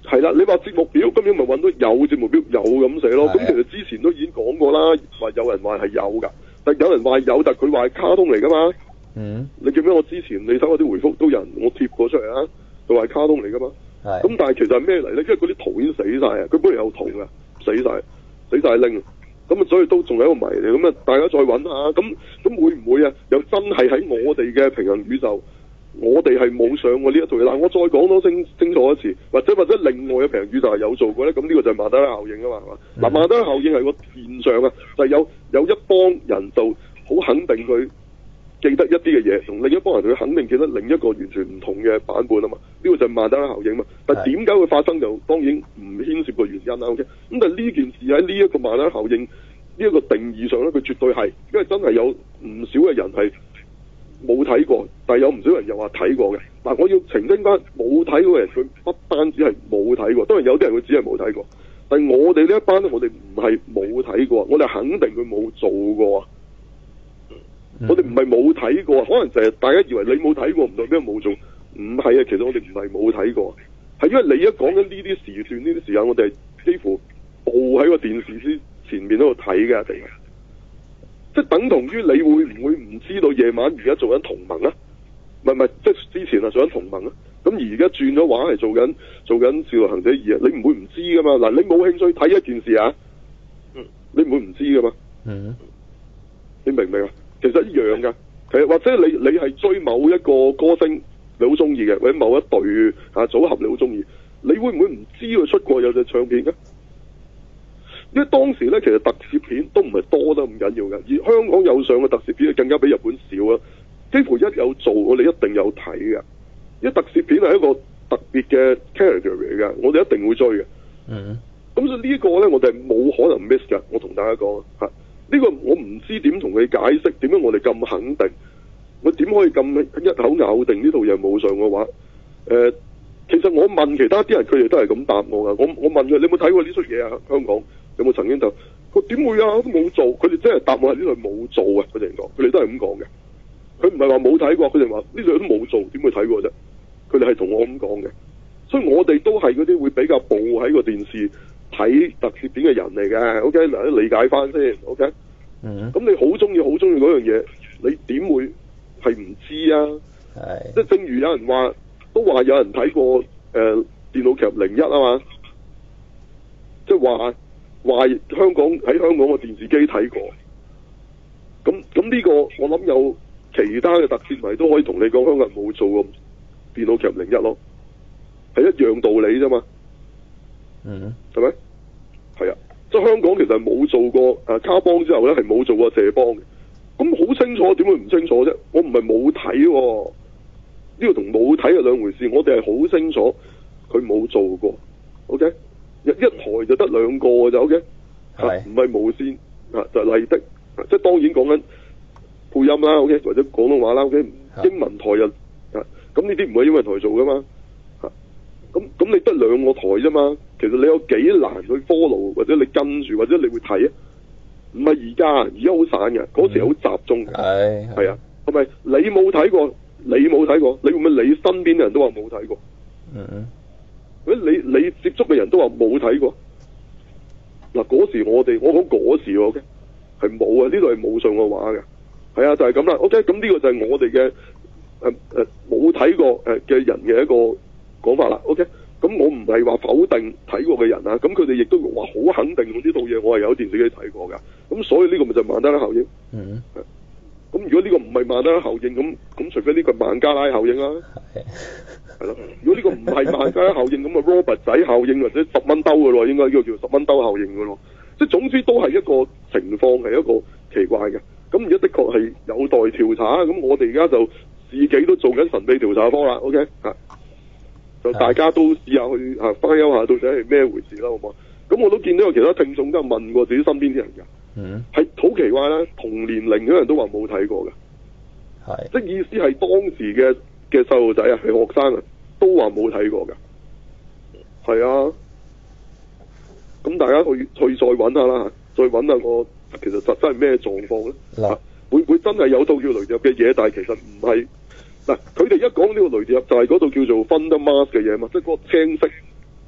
係啦，你話節目表咁樣咪揾到有節目表有咁寫咯。咁其實之前都已經講過啦，話有人話係有㗎，但有人話有，但佢話係卡通嚟㗎嘛。 嗯。 你記唔記得我之前你睇嗰啲回覆都有人我貼過出嚟啊？佢話係卡通嚟㗎嘛。 係。 咁但係其實係咩嚟咧？因為嗰啲圖已經死晒啊，佢本嚟有圖㗎，死晒，死晒拎。咁啊，所以都仲係一個謎嚟。咁啊，大家再揾下。咁咁會唔會啊？又真係喺我哋嘅平行宇宙？我哋係冇上過呢一套嘢，嗱我再講多清清楚一次，或者或者另外嘅平行宇宙係有做過咧，咁呢個就係曼德拉效應啊嘛，係嘛？嗱、嗯，曼德拉效應係個現象啊，就係、是、有有一幫人就好肯定佢記得一啲嘅嘢，同另一幫人佢肯定記得另一個完全唔同嘅版本啊嘛，呢、這個就係曼德拉效應啊嘛。但係點解會發生就當然唔牽涉個原因啦 ，OK？ 咁但係呢件事喺呢一個曼德拉效應呢一個定義上咧，佢絕對係，因為真係有唔少嘅人係冇睇過，但係有唔少人又話睇過嘅。嗱，我要澄清翻，冇睇過嘅人，佢不單止係冇睇過，當然有啲人佢只係冇睇過，但係我哋呢一班咧，我哋唔係冇睇過，我哋肯定佢冇做過啊！嗯、我哋唔係冇睇過，可能就係大家以為你冇睇過，唔代表冇做，唔係啊！其實我哋唔係冇睇過，係因為你一講緊呢啲時段、呢啲時間，我哋係幾乎步喺個電視機前面喺度睇嘅，一定係。即係等同於你會唔會唔知道夜晚而家做緊同盟啊？唔係唔係，即係之前啊做緊同盟啊。咁而家轉咗話係做緊做緊《少女行者二》啊，你唔會唔知噶嘛？嗱，你冇興趣睇一件事啊，嗯，你唔會唔知噶嘛？嗯，你明唔明啊？其實一樣噶，其實或者你你係追某一個歌星你好中意嘅，或者某一隊啊組合你好中意，你會唔會唔知佢出過有隻唱片嘅？因為當時咧，其實特攝片都唔係多得咁緊要嘅，而香港有上嘅特攝片更加比日本少啊！幾乎一有做，我哋一定有睇嘅。因為特攝片係一個特別嘅 character 嚟嘅，我哋一定會追嘅。嗯。咁所以呢個咧，我哋係冇可能 miss 㗎。我同大家講啊，呢個我唔知點同你解釋，點解我哋咁肯定？我點可以咁一口咬定呢套嘢冇上嘅話？誒、呃，其實我問其他啲人，佢哋都係咁答我㗎。我我問佢，你有冇睇過呢出嘢啊？香港？有冇曾經就佢點會啊？都冇做，佢哋真係答我係呢度冇做啊！佢哋講，佢哋都係咁講嘅。佢唔係話冇睇過，佢哋話呢度都冇做，點會睇過啫？佢哋係同我咁講嘅。所以我哋都係嗰啲會比較步喺個電視睇特攝片嘅人嚟嘅。OK，嗱，理解翻先。OK，嗯，咁你好中意好中意嗰樣嘢，你點會係唔知啊？係，即係正如有人話，都話有人睇過誒、呃、電腦劇零一啊嘛，即係話。話香港喺香港個電視機睇過，咁咁呢個我諗有其他嘅特攝迷都可以同你講，香港人冇做過電腦劇零一咯，係一樣道理啫嘛。嗯，係咪？係啊，即係香港其實冇做過誒卡邦之後咧，係冇做過謝邦嘅。咁好清楚，點會唔清楚啫？我唔係冇睇，呢個同冇睇係兩回事。我哋係好清楚佢冇做過。OK。一台就得兩個嘅就 OK，係唔係無線啊？就係麗的，即係當然講緊配音啦 ，OK，或者廣東話啦 ，OK，英文台又啊，咁呢啲唔係英文台做噶嘛，嚇，咁咁你得兩個台啫嘛，其實你有幾難去 follow，或者你跟住，或者你會睇啊？唔係而家，而家好散嘅，嗰時好集中嘅，係係啊，係咪？你冇睇過，你冇睇過，你會唔會你身邊嘅人都話冇睇過？嗯。你你接觸嘅人都話冇睇過，嗱嗰時我哋我講嗰時 OK 係冇啊，呢度係冇上過畫嘅，係啊就係咁啦 OK，咁呢個就係我哋嘅誒誒冇睇過誒嘅人嘅一個講法啦 OK，咁我唔係話否定睇過嘅人啊，咁佢哋亦都話好肯定呢套嘢我係有電視機睇過噶，咁所以呢個咪就係曼德拉效應。嗯。咁如果呢個唔係曼德拉效應，咁咁除非呢個係孟加拉效應啦。係咯，如果呢個唔係孟加拉效應，咁啊 Robert 仔效應或者十蚊兜嘅咯，應該呢個叫十蚊兜效應嘅咯。即係總之都係一個情況，係一個奇怪嘅。咁而家的確係有待調查。咁我哋而家就自己都做緊神秘調查科啦。OK 嚇，就大家都試下去嚇翻休下，到底係咩回事啦，好唔好？咁我都見到有其他聽眾都有問過自己身邊啲人㗎。嗯，係好奇怪啦，同年齡嘅人都話冇睇過嘅。係，即係意思係當時嘅嘅細路仔啊，係學生啊，都話冇睇過㗎。係啊，咁大家去去再揾下啦，再揾下個其實實質係咩狀況咧？嗱、啊，會唔會真係有套叫雷碟嘅嘢？但係其實唔係嗱，佢哋一講呢個雷碟就係嗰度叫做 Thunder Mask 嘅嘢嘛，即係嗰個青色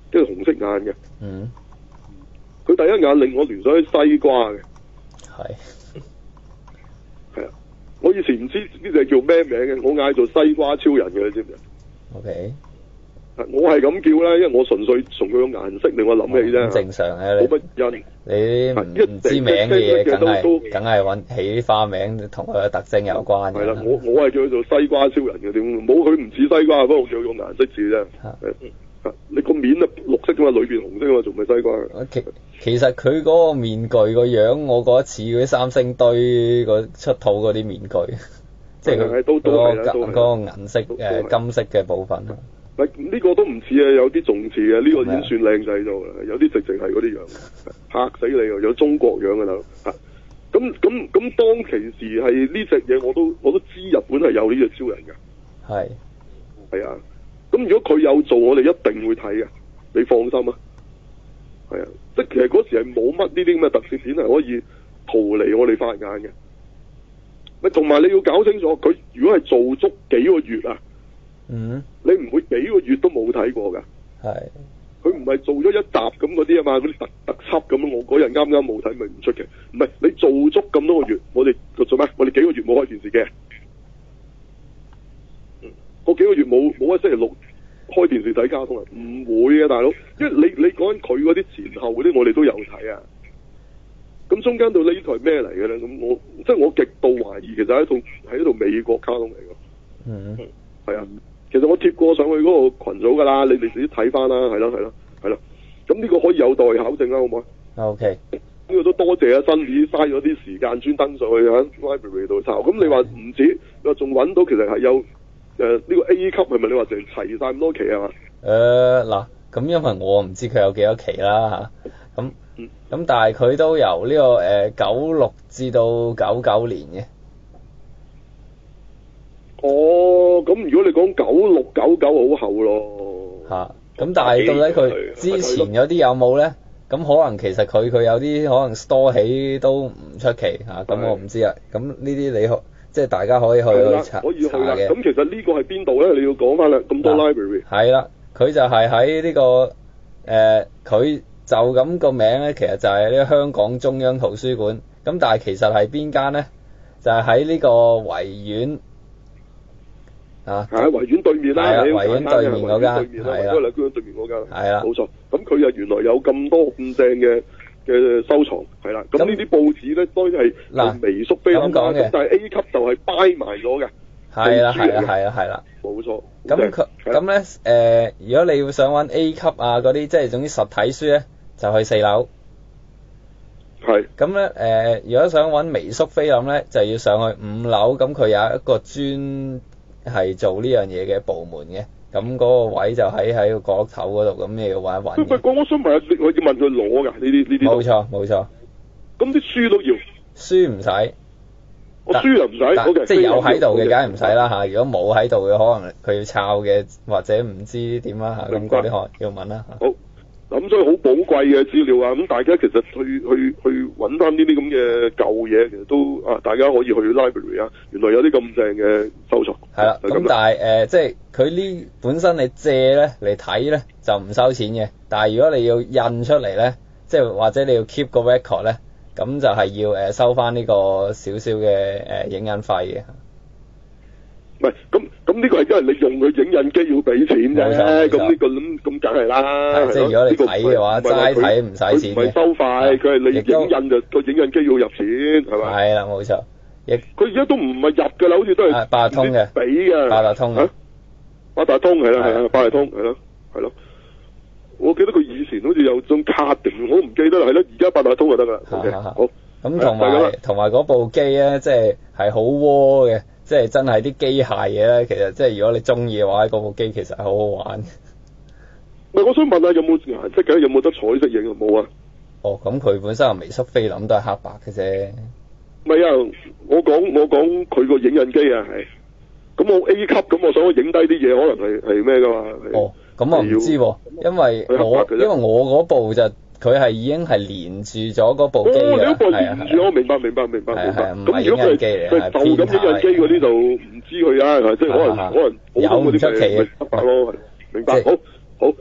跟住紅色眼嘅。 嗯。 佢第一眼令我聯想起西瓜嘅。 係。 係啊，我以前唔知呢隻叫咩名嘅，我嗌做西瓜超人嘅，你知唔知 ？O K。 我係咁叫啦，因為我純粹從佢個顏色令我諗起啫。 正常嘅， 冇乜因。 你唔知名嘅嘢，梗係梗係揾起花名同佢嘅特徵有關嘅。 係啦，我我係叫佢做西瓜超人嘅，點冇佢唔似西瓜，不過叫佢個顏色似啫。係，你個面啊綠色噶嘛，裏邊紅色噶嘛，仲唔係西瓜？ 其其實佢嗰個面具個樣，我覺得似嗰啲三星堆個出土嗰啲面具，即係佢嗰個嗰個銀色誒金色嘅部分。 呢個都唔似啊，有啲仲似啊，呢個已經算靚仔咗啦，有啲直情係嗰啲樣，嚇死你喎！有中國樣嘅大佬嚇，咁咁咁當其時係呢隻嘢，我都我都知日本係有呢隻超人嘅， 係係啊，咁如果佢有做，我哋一定會睇嘅，你放心啊，係啊，即係其實嗰時係冇乜呢啲咁嘅特攝片係可以逃離我哋法眼嘅，咪同埋你要搞清楚，佢如果係做足幾個月啊。 嗯， 你唔會幾個月都冇睇過㗎。 係， 佢唔係做咗一集咁嗰啲啊嘛，嗰啲特特輯咁，我嗰日啱啱冇睇，咪唔出奇。唔係你做足咁多個月，我哋做咩？我哋幾個月冇開電視嘅。嗯，嗰幾個月冇冇一星期六開電視睇卡通啊？唔會嘅，大佬，因為你你講緊佢嗰啲前後嗰啲，我哋都有睇啊。咁中間到呢台咩嚟嘅咧？咁我即係我極度懷疑，其實係一套係一套美國卡通嚟㗎。 嗯， 係啊。其實我貼過上去嗰個群組㗎啦，你哋自己睇翻啦，係咯係咯係咯。咁呢個可以有待考證啦，好唔好啊 ？O K。 呢個都多謝阿新宇嘥咗啲時間專登上去喺 library 度抄。咁你話唔止，你話仲揾到其實係有誒呢、呃呢個 A 級係咪？你話淨係齊晒咁多期係嘛？ 誒嗱，咁因為我唔知佢有幾多期啦嚇，咁咁、嗯、但係佢都由呢、呢個誒九六至到九九年嘅。 哦，咁如果你講九六九九好後咯， 嚇、啊，咁但係到底佢之前嗰啲有冇咧？咁可能其實佢佢有啲可能 store 起都唔出奇嚇，咁、啊、我唔知啊。咁呢啲你即係大家可以去去查可以去查嘅。 咁其實呢個係邊度咧？你要講翻啦，咁多 library。 係啦，佢就係喺呢個誒，佢、呃、就咁個名咧，其實就係呢個香港中央圖書館。咁但係其實係邊間咧？就係喺呢個維園。啊！ 喺維園對面啦， 喺維園對面嗰間，係啦， 嗰兩間對面嗰間， 係啦， 冇錯。咁佢又原來有咁多咁正嘅嘅收藏，係啦。咁呢啲報紙咧，當然係嗱微縮菲林講嘅，但係 A 級就係掰埋咗嘅。係啦，係啦，係啦，係啦，冇錯。 咁佢咁咧誒，如果你要想揾 A 級啊嗰啲，即係總之實體書咧，就去四樓。 係。咁咧誒，如果想揾微縮菲林咧，就要上去五樓。咁佢有一個專係做呢樣嘢嘅部門嘅，咁嗰個位就喺喺個角落頭嗰度，咁你要揾一揾。 喂，我想問下，我要問佢攞㗎呢啲呢啲。 冇錯冇錯。 咁啲書都要？ 書唔使。 我書又唔使。Okay， 即係有喺度嘅，梗係唔使啦嚇。如果冇喺度嘅，可能佢要抄嘅，或者唔知點啦嚇。咁嗰啲可要問啦。 好。咁所以好寶貴嘅資料啊！咁大家其實去去去揾翻呢啲咁嘅舊嘢，其實都啊，大家可以去 library 啊，原來有啲咁正嘅收藏。 係啦，咁但係誒、呃，即係佢呢本身你借咧嚟睇咧就唔收錢嘅，但係如果你要印出嚟咧，即係或者你要 keep 個 record 咧，咁就係要誒、呃、收翻呢個少少嘅誒影印費嘅。 唔係，咁咁呢個係因為你用佢影印機要俾錢啫，咁呢個咁咁梗係啦。 即係如果你睇嘅話，齋睇唔使錢嘅。 佢唔係收費，佢係你影印就個影印機要入錢，係咪？ 係啦，冇錯。亦佢而家都唔係入㗎啦，好似都係八達通嘅， 俾嘅。 八達通啊， 八達通係啦係啦，八達通係咯係咯。我記得佢以前好似有張卡定，我唔記得啦，係咯，而家八達通就得啦。OK，好。 咁同埋同埋嗰部機咧，即係係好窩嘅。即係真係啲機械嘢咧，其實即係如果你中意嘅話，嗰部機其實係好好玩嘅。 唔係，我想問下有冇顏色嘅？有冇得彩色影啊？冇啊。 哦，咁佢本身係微縮菲林都係黑白嘅啫。 唔係啊，我講我講佢個影印機啊，係。咁我 A 級，咁我想我影低啲嘢，可能係係咩㗎嘛？ 哦，咁我唔知喎，因為我因為我嗰部就。佢係已經係連住咗嗰部機嘅，係啊係。 我明白明白明白明白。 咁如果佢係就咁影印機嗰啲就唔知佢啊，即係可能可能有唔出奇嘅。 明白咯，明白。好好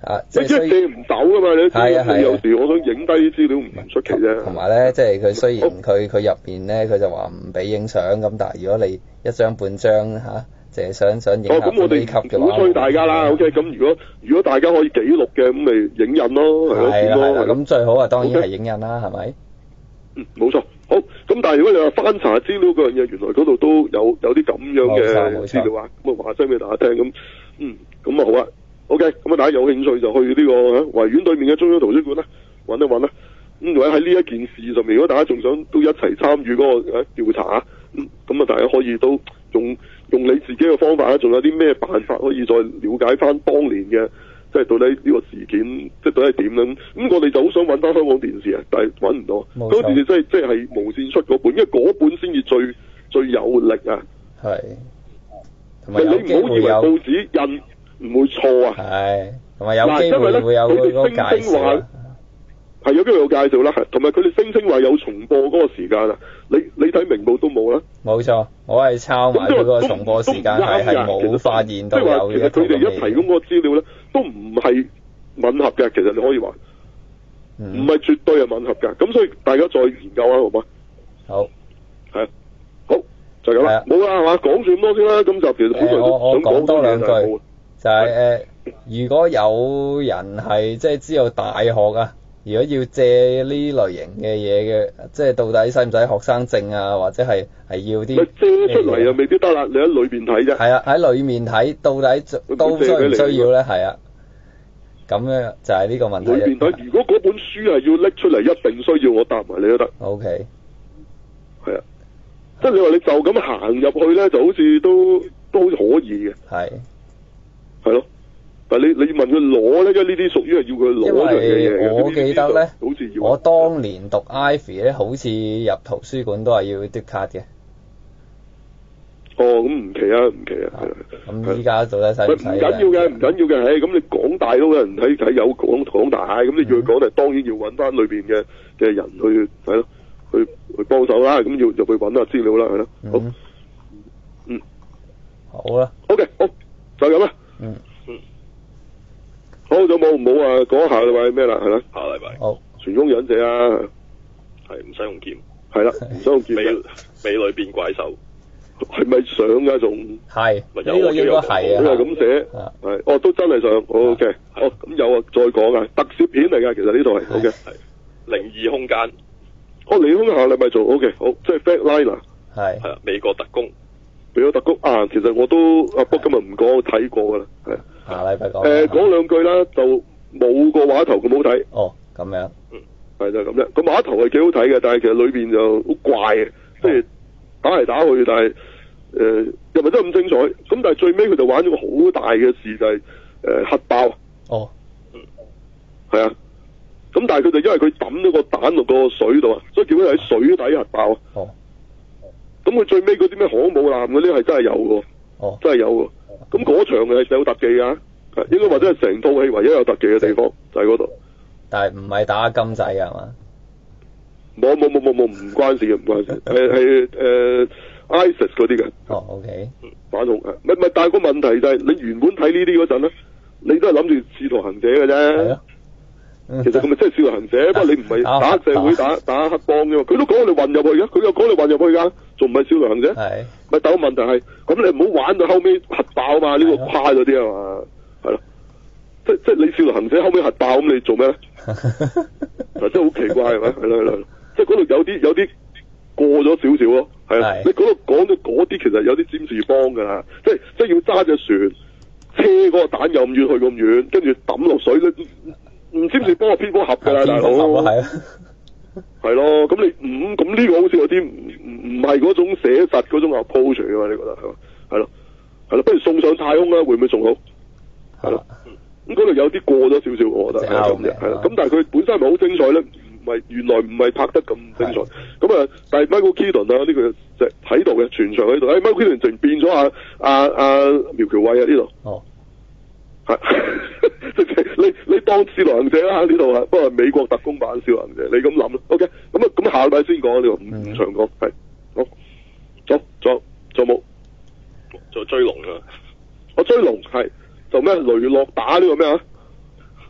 啊，即你即係係借唔走噶嘛？你係啊係啊你有時我想影低啲資料唔出奇啫。 同埋咧，即係佢雖然佢佢入邊咧，佢就話唔俾影相咁，但係如果你一張半張嚇，淨係想想影下哦，咁我哋飛級嘅話， 鼓吹大家啦。 嗯 OK，咁如果如果大家可以記錄嘅，咁咪影印咯，係咯， 係啦係啦， 點咯係咯咁最好啊，當然 OK 係影印啦，係咪？ 嗯，冇錯。好，咁但係如果你話翻查資料嗰樣嘢，原來嗰度都有有啲咁樣冇錯嘅冇錯資料啊，咁啊話聲俾大家聽，咁嗯，咁啊好啦。OK，咁啊大家有興趣就去呢、這個維園對面嘅中央圖書館啦，揾一揾啦。咁或者喺呢一件事上面，如果大家仲想都一齊參與嗰個誒調查啊，咁咁啊大家可以都用用你自己嘅方法啦，仲有啲咩辦法可以再了解翻當年嘅，即係到底呢個事件即係到底係點咧？咁我哋就好想揾翻香港電視啊，但係揾唔到。 冇錯香港電視真係即係無線出嗰本，因為嗰本先至最最有力啊。 係，同你埋有機唔好以為會有報紙印唔會錯啊。 係，同埋有機嗱因為咧會會有佢哋嗰個介聲稱話紹啊。 係有機會有介紹啦，係同埋佢哋聲稱話有重播嗰個時間啊，你你睇明報都冇啦。 冇錯，我係抄埋佢嗰個重播時間，係係冇發現即到有係話其實佢哋一提供嗰個資料咧，都唔係吻合嘅。其實你可以話唔嗯， 係絕對係吻合嘅。咁所以大家再研究下好嗎？ 好。 係啊，好就係咁啦係啊， 冇啦係嘛，講住咁多先啦。今集其實本來誒，我都我想講講多兩句嘢冇啊就係、誒、如果有人係即係知道大學啊，如果要借呢類型嘅嘢嘅，即係到底使唔使學生證啊，或者係係要啲咪借出嚟又未必得啦，你喺裏邊睇啫。 係啊，喺裡面睇到底都需唔需要咧？係啊，咁樣就係呢個問題。 裏邊睇，如果嗰本書係要拎出嚟，一定需要我答埋你都得。 O K， 係啊，即係你話你就咁行入去咧，就好似都都好似可以嘅， 係係咯。但係你你問佢攞咧，因為呢啲屬於係要佢攞因樣嘅嘢為嘅。 我記得咧， 好似要我當年讀 Ivy 咧，好似入圖書館都係要嘟卡嘅。 哦，咁唔奇啊，唔奇啊，係啊。 咁依家到底使唔唔使緊要嘅，唔緊要嘅，唉，咁你港大都有人睇睇有港港大，咁你要佢講咧，當然要揾翻裏邊嘅嘅人去係咯，去去幫手啦，咁要入去揾下資料啦，係咯，好， 嗯嗯， 好啦， OK，好，就咁啦， 嗯， 好，就冇唔好啊，講下禮拜咩啦，係啦， 下禮拜好， 全攻忍者啊， 係唔使用劍， 係啦，唔使用劍美嘅， 美女變怪獸， 係咪上噶仲？ 係呢咪有個應該係佢係啊， 咁寫， 啊係，哦，都真係上，OK，哦，咁有啊，再講啊，特攝片嚟㗎，其實呢度係，OK， 係靈異空間， 哦，你空下禮拜做，OK，好，即係 Flatliner。 係係啊，美國特工， 俾咗特工啊，其實我都啊，不過今日唔講，我睇過噶啦，係下禮拜講。 誒講兩句啦，就冇個畫頭咁好睇， 哦，咁樣， 係就係咁啫。個畫頭係幾好睇嘅，但係其實裏邊就好怪嘅，即係打嚟打去，但係誒又唔係真係咁精彩。咁但係最尾佢就玩咗個好大嘅事，就係誒核爆， 哦， 係啊。咁但係佢就因為佢抌咗個彈落個水度啊，所以叫佢喺水底核爆啊。 哦， 咁佢最尾嗰啲咩航母艦嗰啲係真係有喎。 哦， 真係有喎，咁嗰場係有特技㗎，係應該或者係成套戲唯一有特技嘅地方就喺嗰度。 但係唔係打金仔㗎係嘛？ 冇冇冇冇冇，唔關事嘅，唔關事，係係誒 ISIS 嗰啲嘅哦，OK， 反恐啊，唔係唔係，但係個問題就係你原本睇呢啲嗰陣咧，你都係諗住使徒行者嘅係啫咯。。 其實佢咪真係使徒行者，不過你唔係打黑社會打打黑幫啫嘛，佢都講你混入去嘅，佢又講你混入去㗎，仲唔係使徒行者？ 係， 咪但係個問題係，咁你唔好玩到後尾核爆嘛，呢、個誇咗啲啊嘛，係咯，即即係你少路行者後尾核爆咁，你做咩咧？嗱，真係好奇怪係咪？係咯係咯，即係嗰度有啲有啲過咗少少咯，係啊係， 你嗰度講咗嗰啲其實有啲占士邦㗎啦，即係即係要揸隻船，車嗰個彈又唔遠去咁遠，跟住抌落水咧，唔占士邦係蝙蝠俠㗎啦，大佬。 係啊， 係咯，咁你唔咁呢個好似有啲唔唔唔係嗰種寫實嗰種 approach 㗎嘛？你覺得係嘛？係咯，係咯，不如送上太空啦，會唔會仲好？係咯，咁嗰度有啲過咗少少，我覺得係咁嘅，係啦。咁但係佢本身係咪好精彩咧？唔係，原來唔係拍得咁精彩。咁啊，但係 Michael Keaton 啊，呢個就喺度嘅，全場喺度。誒，Michael Keaton 淨變咗阿阿阿苗僑偉啊呢度。 哦。 係，即係你你當少流行者啦呢度啊，不過係美國特工版少流行者，你咁諗咯。OK，咁啊咁下禮拜先講呢個唔唔長講，係好，走走仲有冇？ 做追龍啊！ 我追龍係就咩雷洛打呢個咩啊？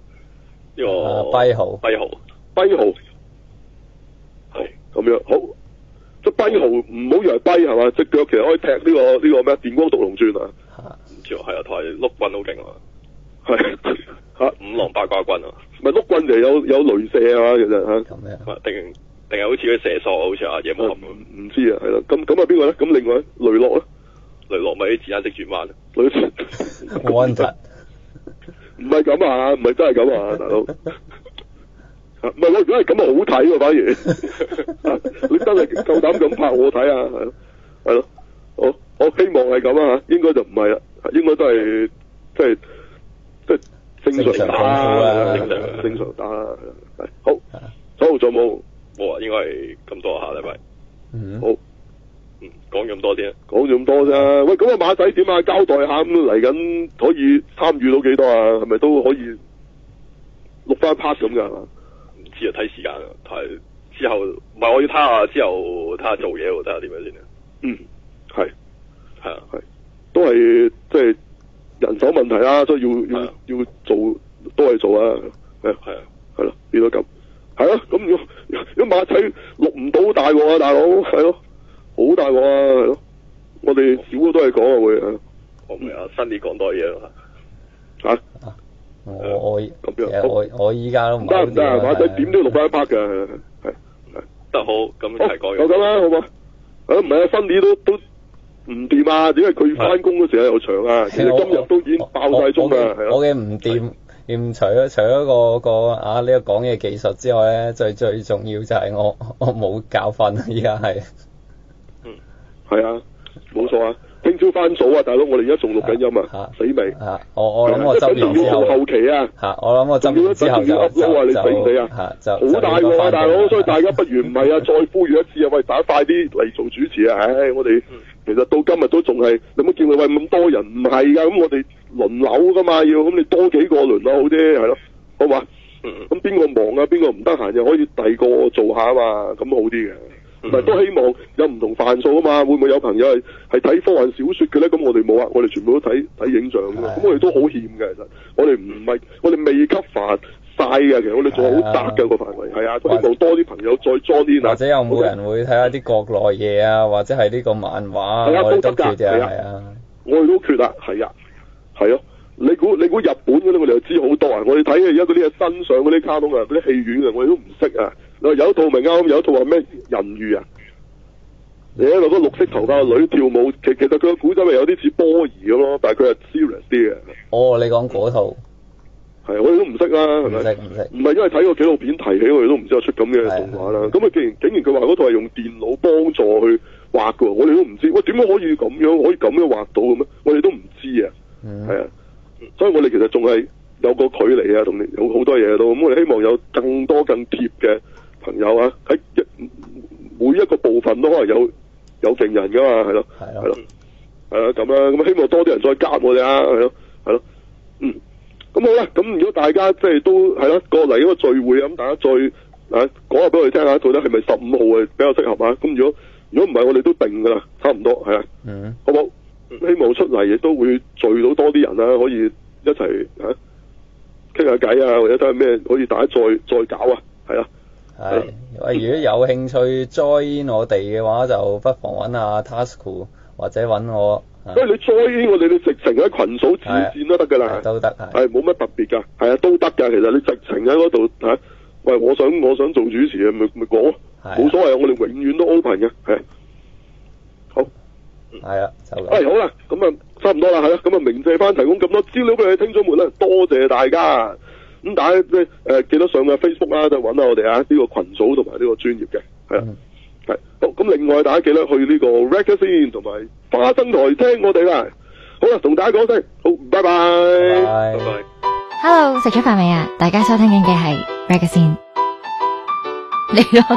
呢個跛豪， 跛豪， 跛豪係咁樣好。即係跛豪唔好以為跛係嘛，隻腳其實可以踢呢、呢個呢、呢個咩電光獨龍轉啊！ 唔知喎，係啊，同埋碌棍好勁啊！ 係嚇五郎八卦棍啊！ 咪碌棍就有有雷射啊嘛，其實嚇。 咁樣。 定定係好似嗰射索好似阿夜魔俠咁。 唔知啊，係啦。咁咁啊邊個咧？咁另外雷洛咧？ 雷洛咪啲子彈式轉彎。 雷安達。 唔係咁啊，唔係真係咁啊，大佬。唔係我如果係咁啊，好睇喎，反而。你真係夠膽咁拍我睇啊？係咯，係咯。我我希望係咁啊嚇，應該就唔係啦，應該都係即係即係正常打啦，正常正常打啦，係好。好，仲有冇？ 冇啊，應該係咁多下禮拜。 嗯。 好。 嗯，講咁多先。 講咗咁多啫。喂，咁啊馬仔點啊？交代下咁嚟緊可以參與到幾多啊？係咪都可以錄翻 part 咁㗎？ 唔知啊，睇時間啊，睇之後唔係我要睇下之後睇下做嘢喎，睇下點樣先啊。 嗯，係係啊， 係都係即係人手問題啦，所以要要要做都係做啊。係係啊， 係咯，變咗咁係咯。咁如果如果馬仔錄唔到大鑊啊，大佬係咯，好大鑊啊，係咯。我哋少咗都係講啊會啊。 我唔係啊，新啲講多嘢咯嚇。 我我咁樣， 我我依家都唔得唔得啊？馬仔點都要錄翻一 part 嘅，係係得好咁一齊講。 就咁啦，好嘛？啊唔係啊，新年都都唔掂啊，點解佢翻工嗰時候又長啊？其實今日都已經爆晒鐘啦，係咯。 我嘅唔掂，掂除咗除咗個個啊呢個講嘢技術之外咧，最最重要就係我我冇覺瞓啊！依家係。 嗯，係啊，冇錯啊。聽朝翻早啊，大佬！我哋而家仲錄緊音啊，死未？ 嚇！我我諗我執完之後， 後期啊！ 嚇！我諗我執完之後就啊！你死唔死啊？ 嚇！就好大喎，大佬！所以大家不如唔係啊，再呼籲一次啊！喂，大家快啲嚟做主持啊！唉，我哋其實到今日都仲係，你冇見佢喂咁多人？唔係㗎，咁我哋輪流㗎嘛，要咁你多幾個輪流好啲，係咯，好嘛？咁邊個忙啊？邊個唔得閒又可以第二個做下啊嘛，咁好啲嘅。唔係都希望有唔同範數啊嘛，會唔會有朋友係係睇科幻小說嘅咧？咁我哋冇啊，我哋全部都睇睇影像嘅，咁我哋都好欠嘅。其實我哋唔係我哋未吸發晒嘅，其實我哋仲係好窄嘅個範圍。係啊，希望多啲朋友再 join 啲。 或者有冇人會睇下啲國內嘢啊？或者係呢個漫畫，我哋都缺嘅，係啊， 我哋都缺啊，係啊，係咯。你估你估日本嗰啲我哋就知好多啊！我哋睇嘅而家嗰啲係新上嗰啲卡通啊，嗰啲戲院啊，我哋都唔識啊。有一套咪啱，有一套話咩人魚啊？你喺度嗰綠色頭髮嘅女跳舞，其其實佢個古仔咪有啲似波兒咁咯，但係佢係 serious 啲嘅。 哦，你講嗰套係我哋都唔識啦，係咪？ 唔識唔識。唔係因為睇個紀錄片提起，我哋都唔知有出咁嘅動畫啦。咁啊，竟然竟然佢話嗰套係用電腦幫助去畫嘅，我哋都唔知。喂，點解可以咁樣可以咁樣畫到嘅咩？我哋都唔知啊。 嗯。 係啊。所以我哋其實仲係有個距離啊，同你有好多嘢都咁，我哋希望有更多更貼嘅朋友啊，喺每一個部分都可能有有勁人噶嘛，係咯，係咯，係啦咁啦，咁希望多啲人再加我哋啊，係咯，係咯，嗯，咁好啦，咁如果大家即係都係咯過嚟一個聚會啊，咁大家再啊講下俾我哋聽下，到底係咪十五號係比較適合啊？咁如果如果唔係，我哋都定噶啦，差唔多係啊， 嗯， 好冇？希望出嚟亦都會聚到多啲人啦，可以一齊嚇傾下偈啊，或者睇下咩可以大家再再搞啊，係啊。 係，喂，如果有興趣 join 我哋嘅話，就不妨揾阿 Tasuku 或者揾我。 喂，你 join 我哋，你直情喺群組自薦都得㗎啦， 都得係，冇乜特別㗎，係啊，都得㗎。其實你直情喺嗰度嚇，喂，我想我想做主持啊，咪咪講，冇所謂，我哋永遠都 open 嘅，係啊。好， 係啊，就咁。 喂，好啦，咁啊，差唔多啦，係啦，咁啊，鳴謝翻提供咁多資料俾你聽眾們啦，多謝大家。咁大家即係誒記得上嘅 Facebook 啦，就揾下我哋啊呢個群組同埋呢個專頁嘅，係啊，係好咁。另外大家記得去呢個 Ragazine 同埋花生台聽我哋啦。好啦，同大家講聲好，拜拜， 拜拜。 Hello， 食咗飯未啊？大家收聽緊嘅係 Ragazine。你多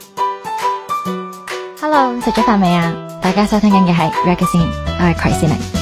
次。Hello， 食咗飯未啊？大家收聽緊嘅係 Ragazine，我係葵思明。